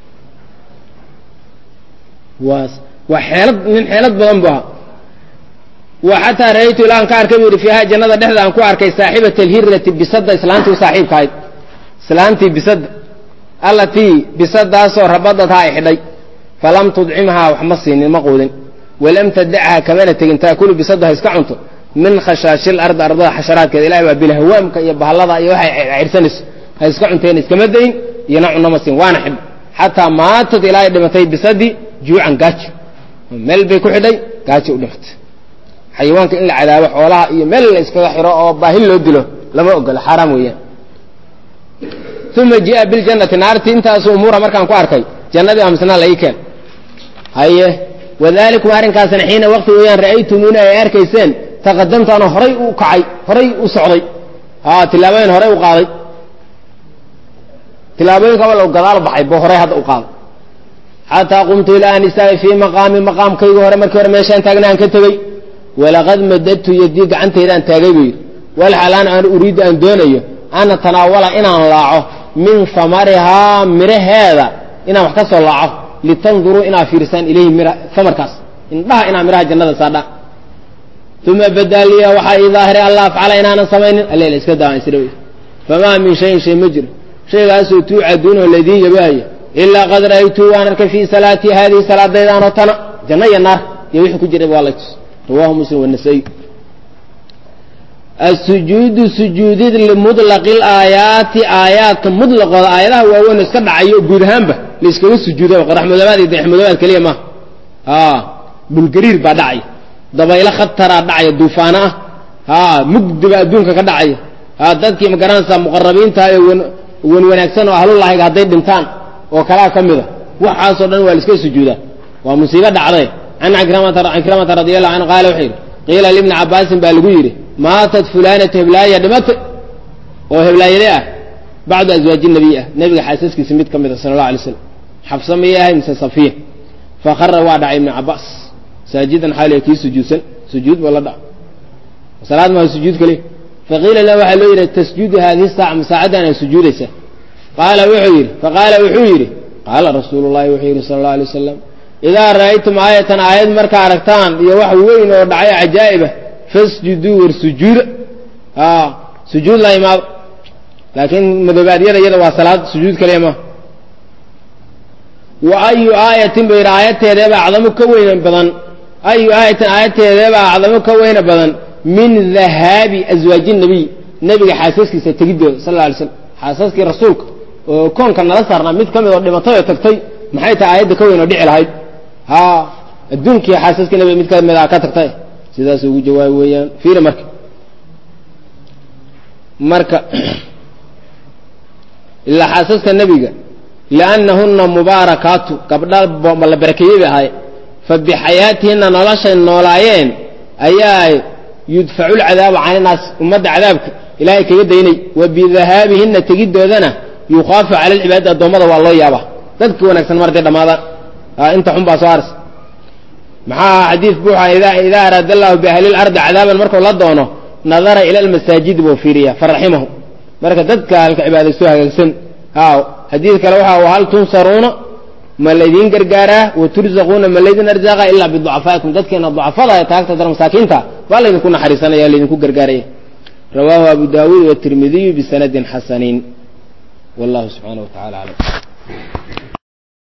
waa waa xeelad nin xeelad badan buu ahaa wa xataa ra'aytu ilaan ka arkay yiri fiiha jannada dhexda aan ku arkay saaxibata alhirrati bisadda islaantii saaxiibka ahayd islaantii bisadda allatii bisadaasoo rabadataa ay xidhay falam tudcimhaa wax ma siinin ma quudin walam tadachaa kamana tegin taakulu bisadda ha iska cunto min khashaashil ardi ardada xasharaadkeeda ilahay baa bilhawaamka iyo bahallada iyo waxay cirsanayso ha iska cunteen iskama dayn iyona cunno ma siin waana xidh xataa maatad ilaa ay dhimatay bisadii juucan gaajo meel bay ku xidhay gaajo u dhimatay xayawaanka in la cadaabo xoolaha iyo meel la iskaga xiro oo baahi loo dilo lama ogola xaaraam weeyaan uma ji'a biljannati naartii intaasu umuura markaan ku arkay jannadii amsnaa la ii keen haye wadalikum arrinkaasna xiina waqti weeyaan ra'aytumuuna ay arkayseen taqadamtaanoo horay u kacay horay u socday ha tilaabooyin horay u qaaday tilaabooyinka wala gadaal baxay boo horay hadda u qaaday xataa qumtu ilaa an istaagay fii maqaami maqaamkayga hore markii hore meeshaan taagna aan ka tegey walaqad madadtu yadii gacantaydaan taagay buu yidhi walxalaan aan uriiddu aan doonayo ana tanaawala inaan laaco min famarihaa miraheeda inaan wax ka soo laaco litanduruu inaad fiirsaan ilayhi mira amarkaas indhaha inaa miraha jannada saadha uma badaa liya waxaa ii daahiray alla afcala inaanan samaynin allela iska daawan isdha wey famaa min shayin shay ma jiro shaygaasoo tuucaduunaho ladiin yabaaya ilaa qad ra'aytuu waan arkay fii salaatii haadihi salaadaydaanoo tana janno iyo naar iyo wixii ku jiray waa la tus rawahu muslim wanasaa'i asujuudu sujuudid limudlaqi laayaati aayaadka mudlaqooda aayadaha waaweyn iska dhacayo guud ahaanba la iskaga sujuudo qoraxmudoobaad iyo dayaxmudoobaad keliya maaha a bulgariir baa dhacaya dabaylo khataraa dhacaya duufaano ah a mugdiba adduunka ka dhacaya a dadkii magaranaysaa muqarabiinta ee wan wanaagsan oo ahlulaahiga hadday dhintaan oo kalaa ka mida waxaasoo dhan waa la iska sujuudaa waa musiibo dhacday can cikramata radi allahu canhu qaala wuxuu yidhi qiila libni cabaasin baa lagu yidhi maatat fulaanatu heblaaya dhimatay oo heblaayade ah bacdu aswaaji nabiy ah nebiga xaasaskiisa mid ka mid a sala allahu alay slam xabsa miyay ahay mise safiya fakara waa dhacay ibnu cabaas saajidan xaaliya kii sujuudsan sujuud ba la dhac salaad maa sujuud kale faqiila lahu waxaa loo yidhi tasjuudu haadihi saaca ma saacaddan ay sujuudaysaa qaala wuxuu yidhi faqaala wuxuu yidhi qaala rasuulu llahi wuxuu yidhi sala allahu alay wasalam idaa ra'aytum aayatan aayad markaa aragtaan iyo wax weyn oo dhacay cajaa'iba fasjuduu war sujuuda a sujuud la imaado laakiin madobaadyada iyada waa salaad sujuud kaliya maaha wa ayu aayatin ba yidhi aayadteedeebaa acdamo ka weyna badan ayu aayatin aayadteedeebaa acdamo ka weyna badan min dahaabi aswaaji nabiy nebiga xaasaskiisa tegidooda sal alla alay slam xaasaskii rasuulka oo koonka nala saarnaa mid ka mid oo dhimatay oo tagtay maxay tahay aayadda ka weyn oo dhici lahayd ha adduunkii xaasaskii nabiga mid ka mid a ka tagtay sidaas ugu jawaabi weeyaan fiiri marka marka ilaa xaasaska nebiga liannahunna mubaarakaatu gabdha la barakeeyey bay ahaayeen fa bixayaatihinna noloshay noolaayeen ayaa yudfacu lcadaabu can inaas ummadda cadaabka ilaahay kaga daynay wa bidahaabihinna tegidoodana yukhaafu cala alcibaadi addoommada waa loo yaabaa dadka wanaagsan mar hadday dhammaadaan inta xun baa soo harsa maxaa xadiid buuxa idaa araada allahu biahli lardi cadaaban markuu la doono nadara ila almasaajidi buu fiiriya faraximahu marka dadka halka cibaadaysto hagaagsan ha xadiid kale waxa hal tunsaruuna ma laydin gargaaraa wa turzaquuna ma laydin arzaaqa ilaa biducafaa'ikum dadkeena ducafada ee taagta dar masaakiinta waa laydinku naxariisanaya laydinku gargaaraya rawaahu abu daawuud watirmidiyu bisanadin xasaniin wallahu subxaanahu wa tacala aclam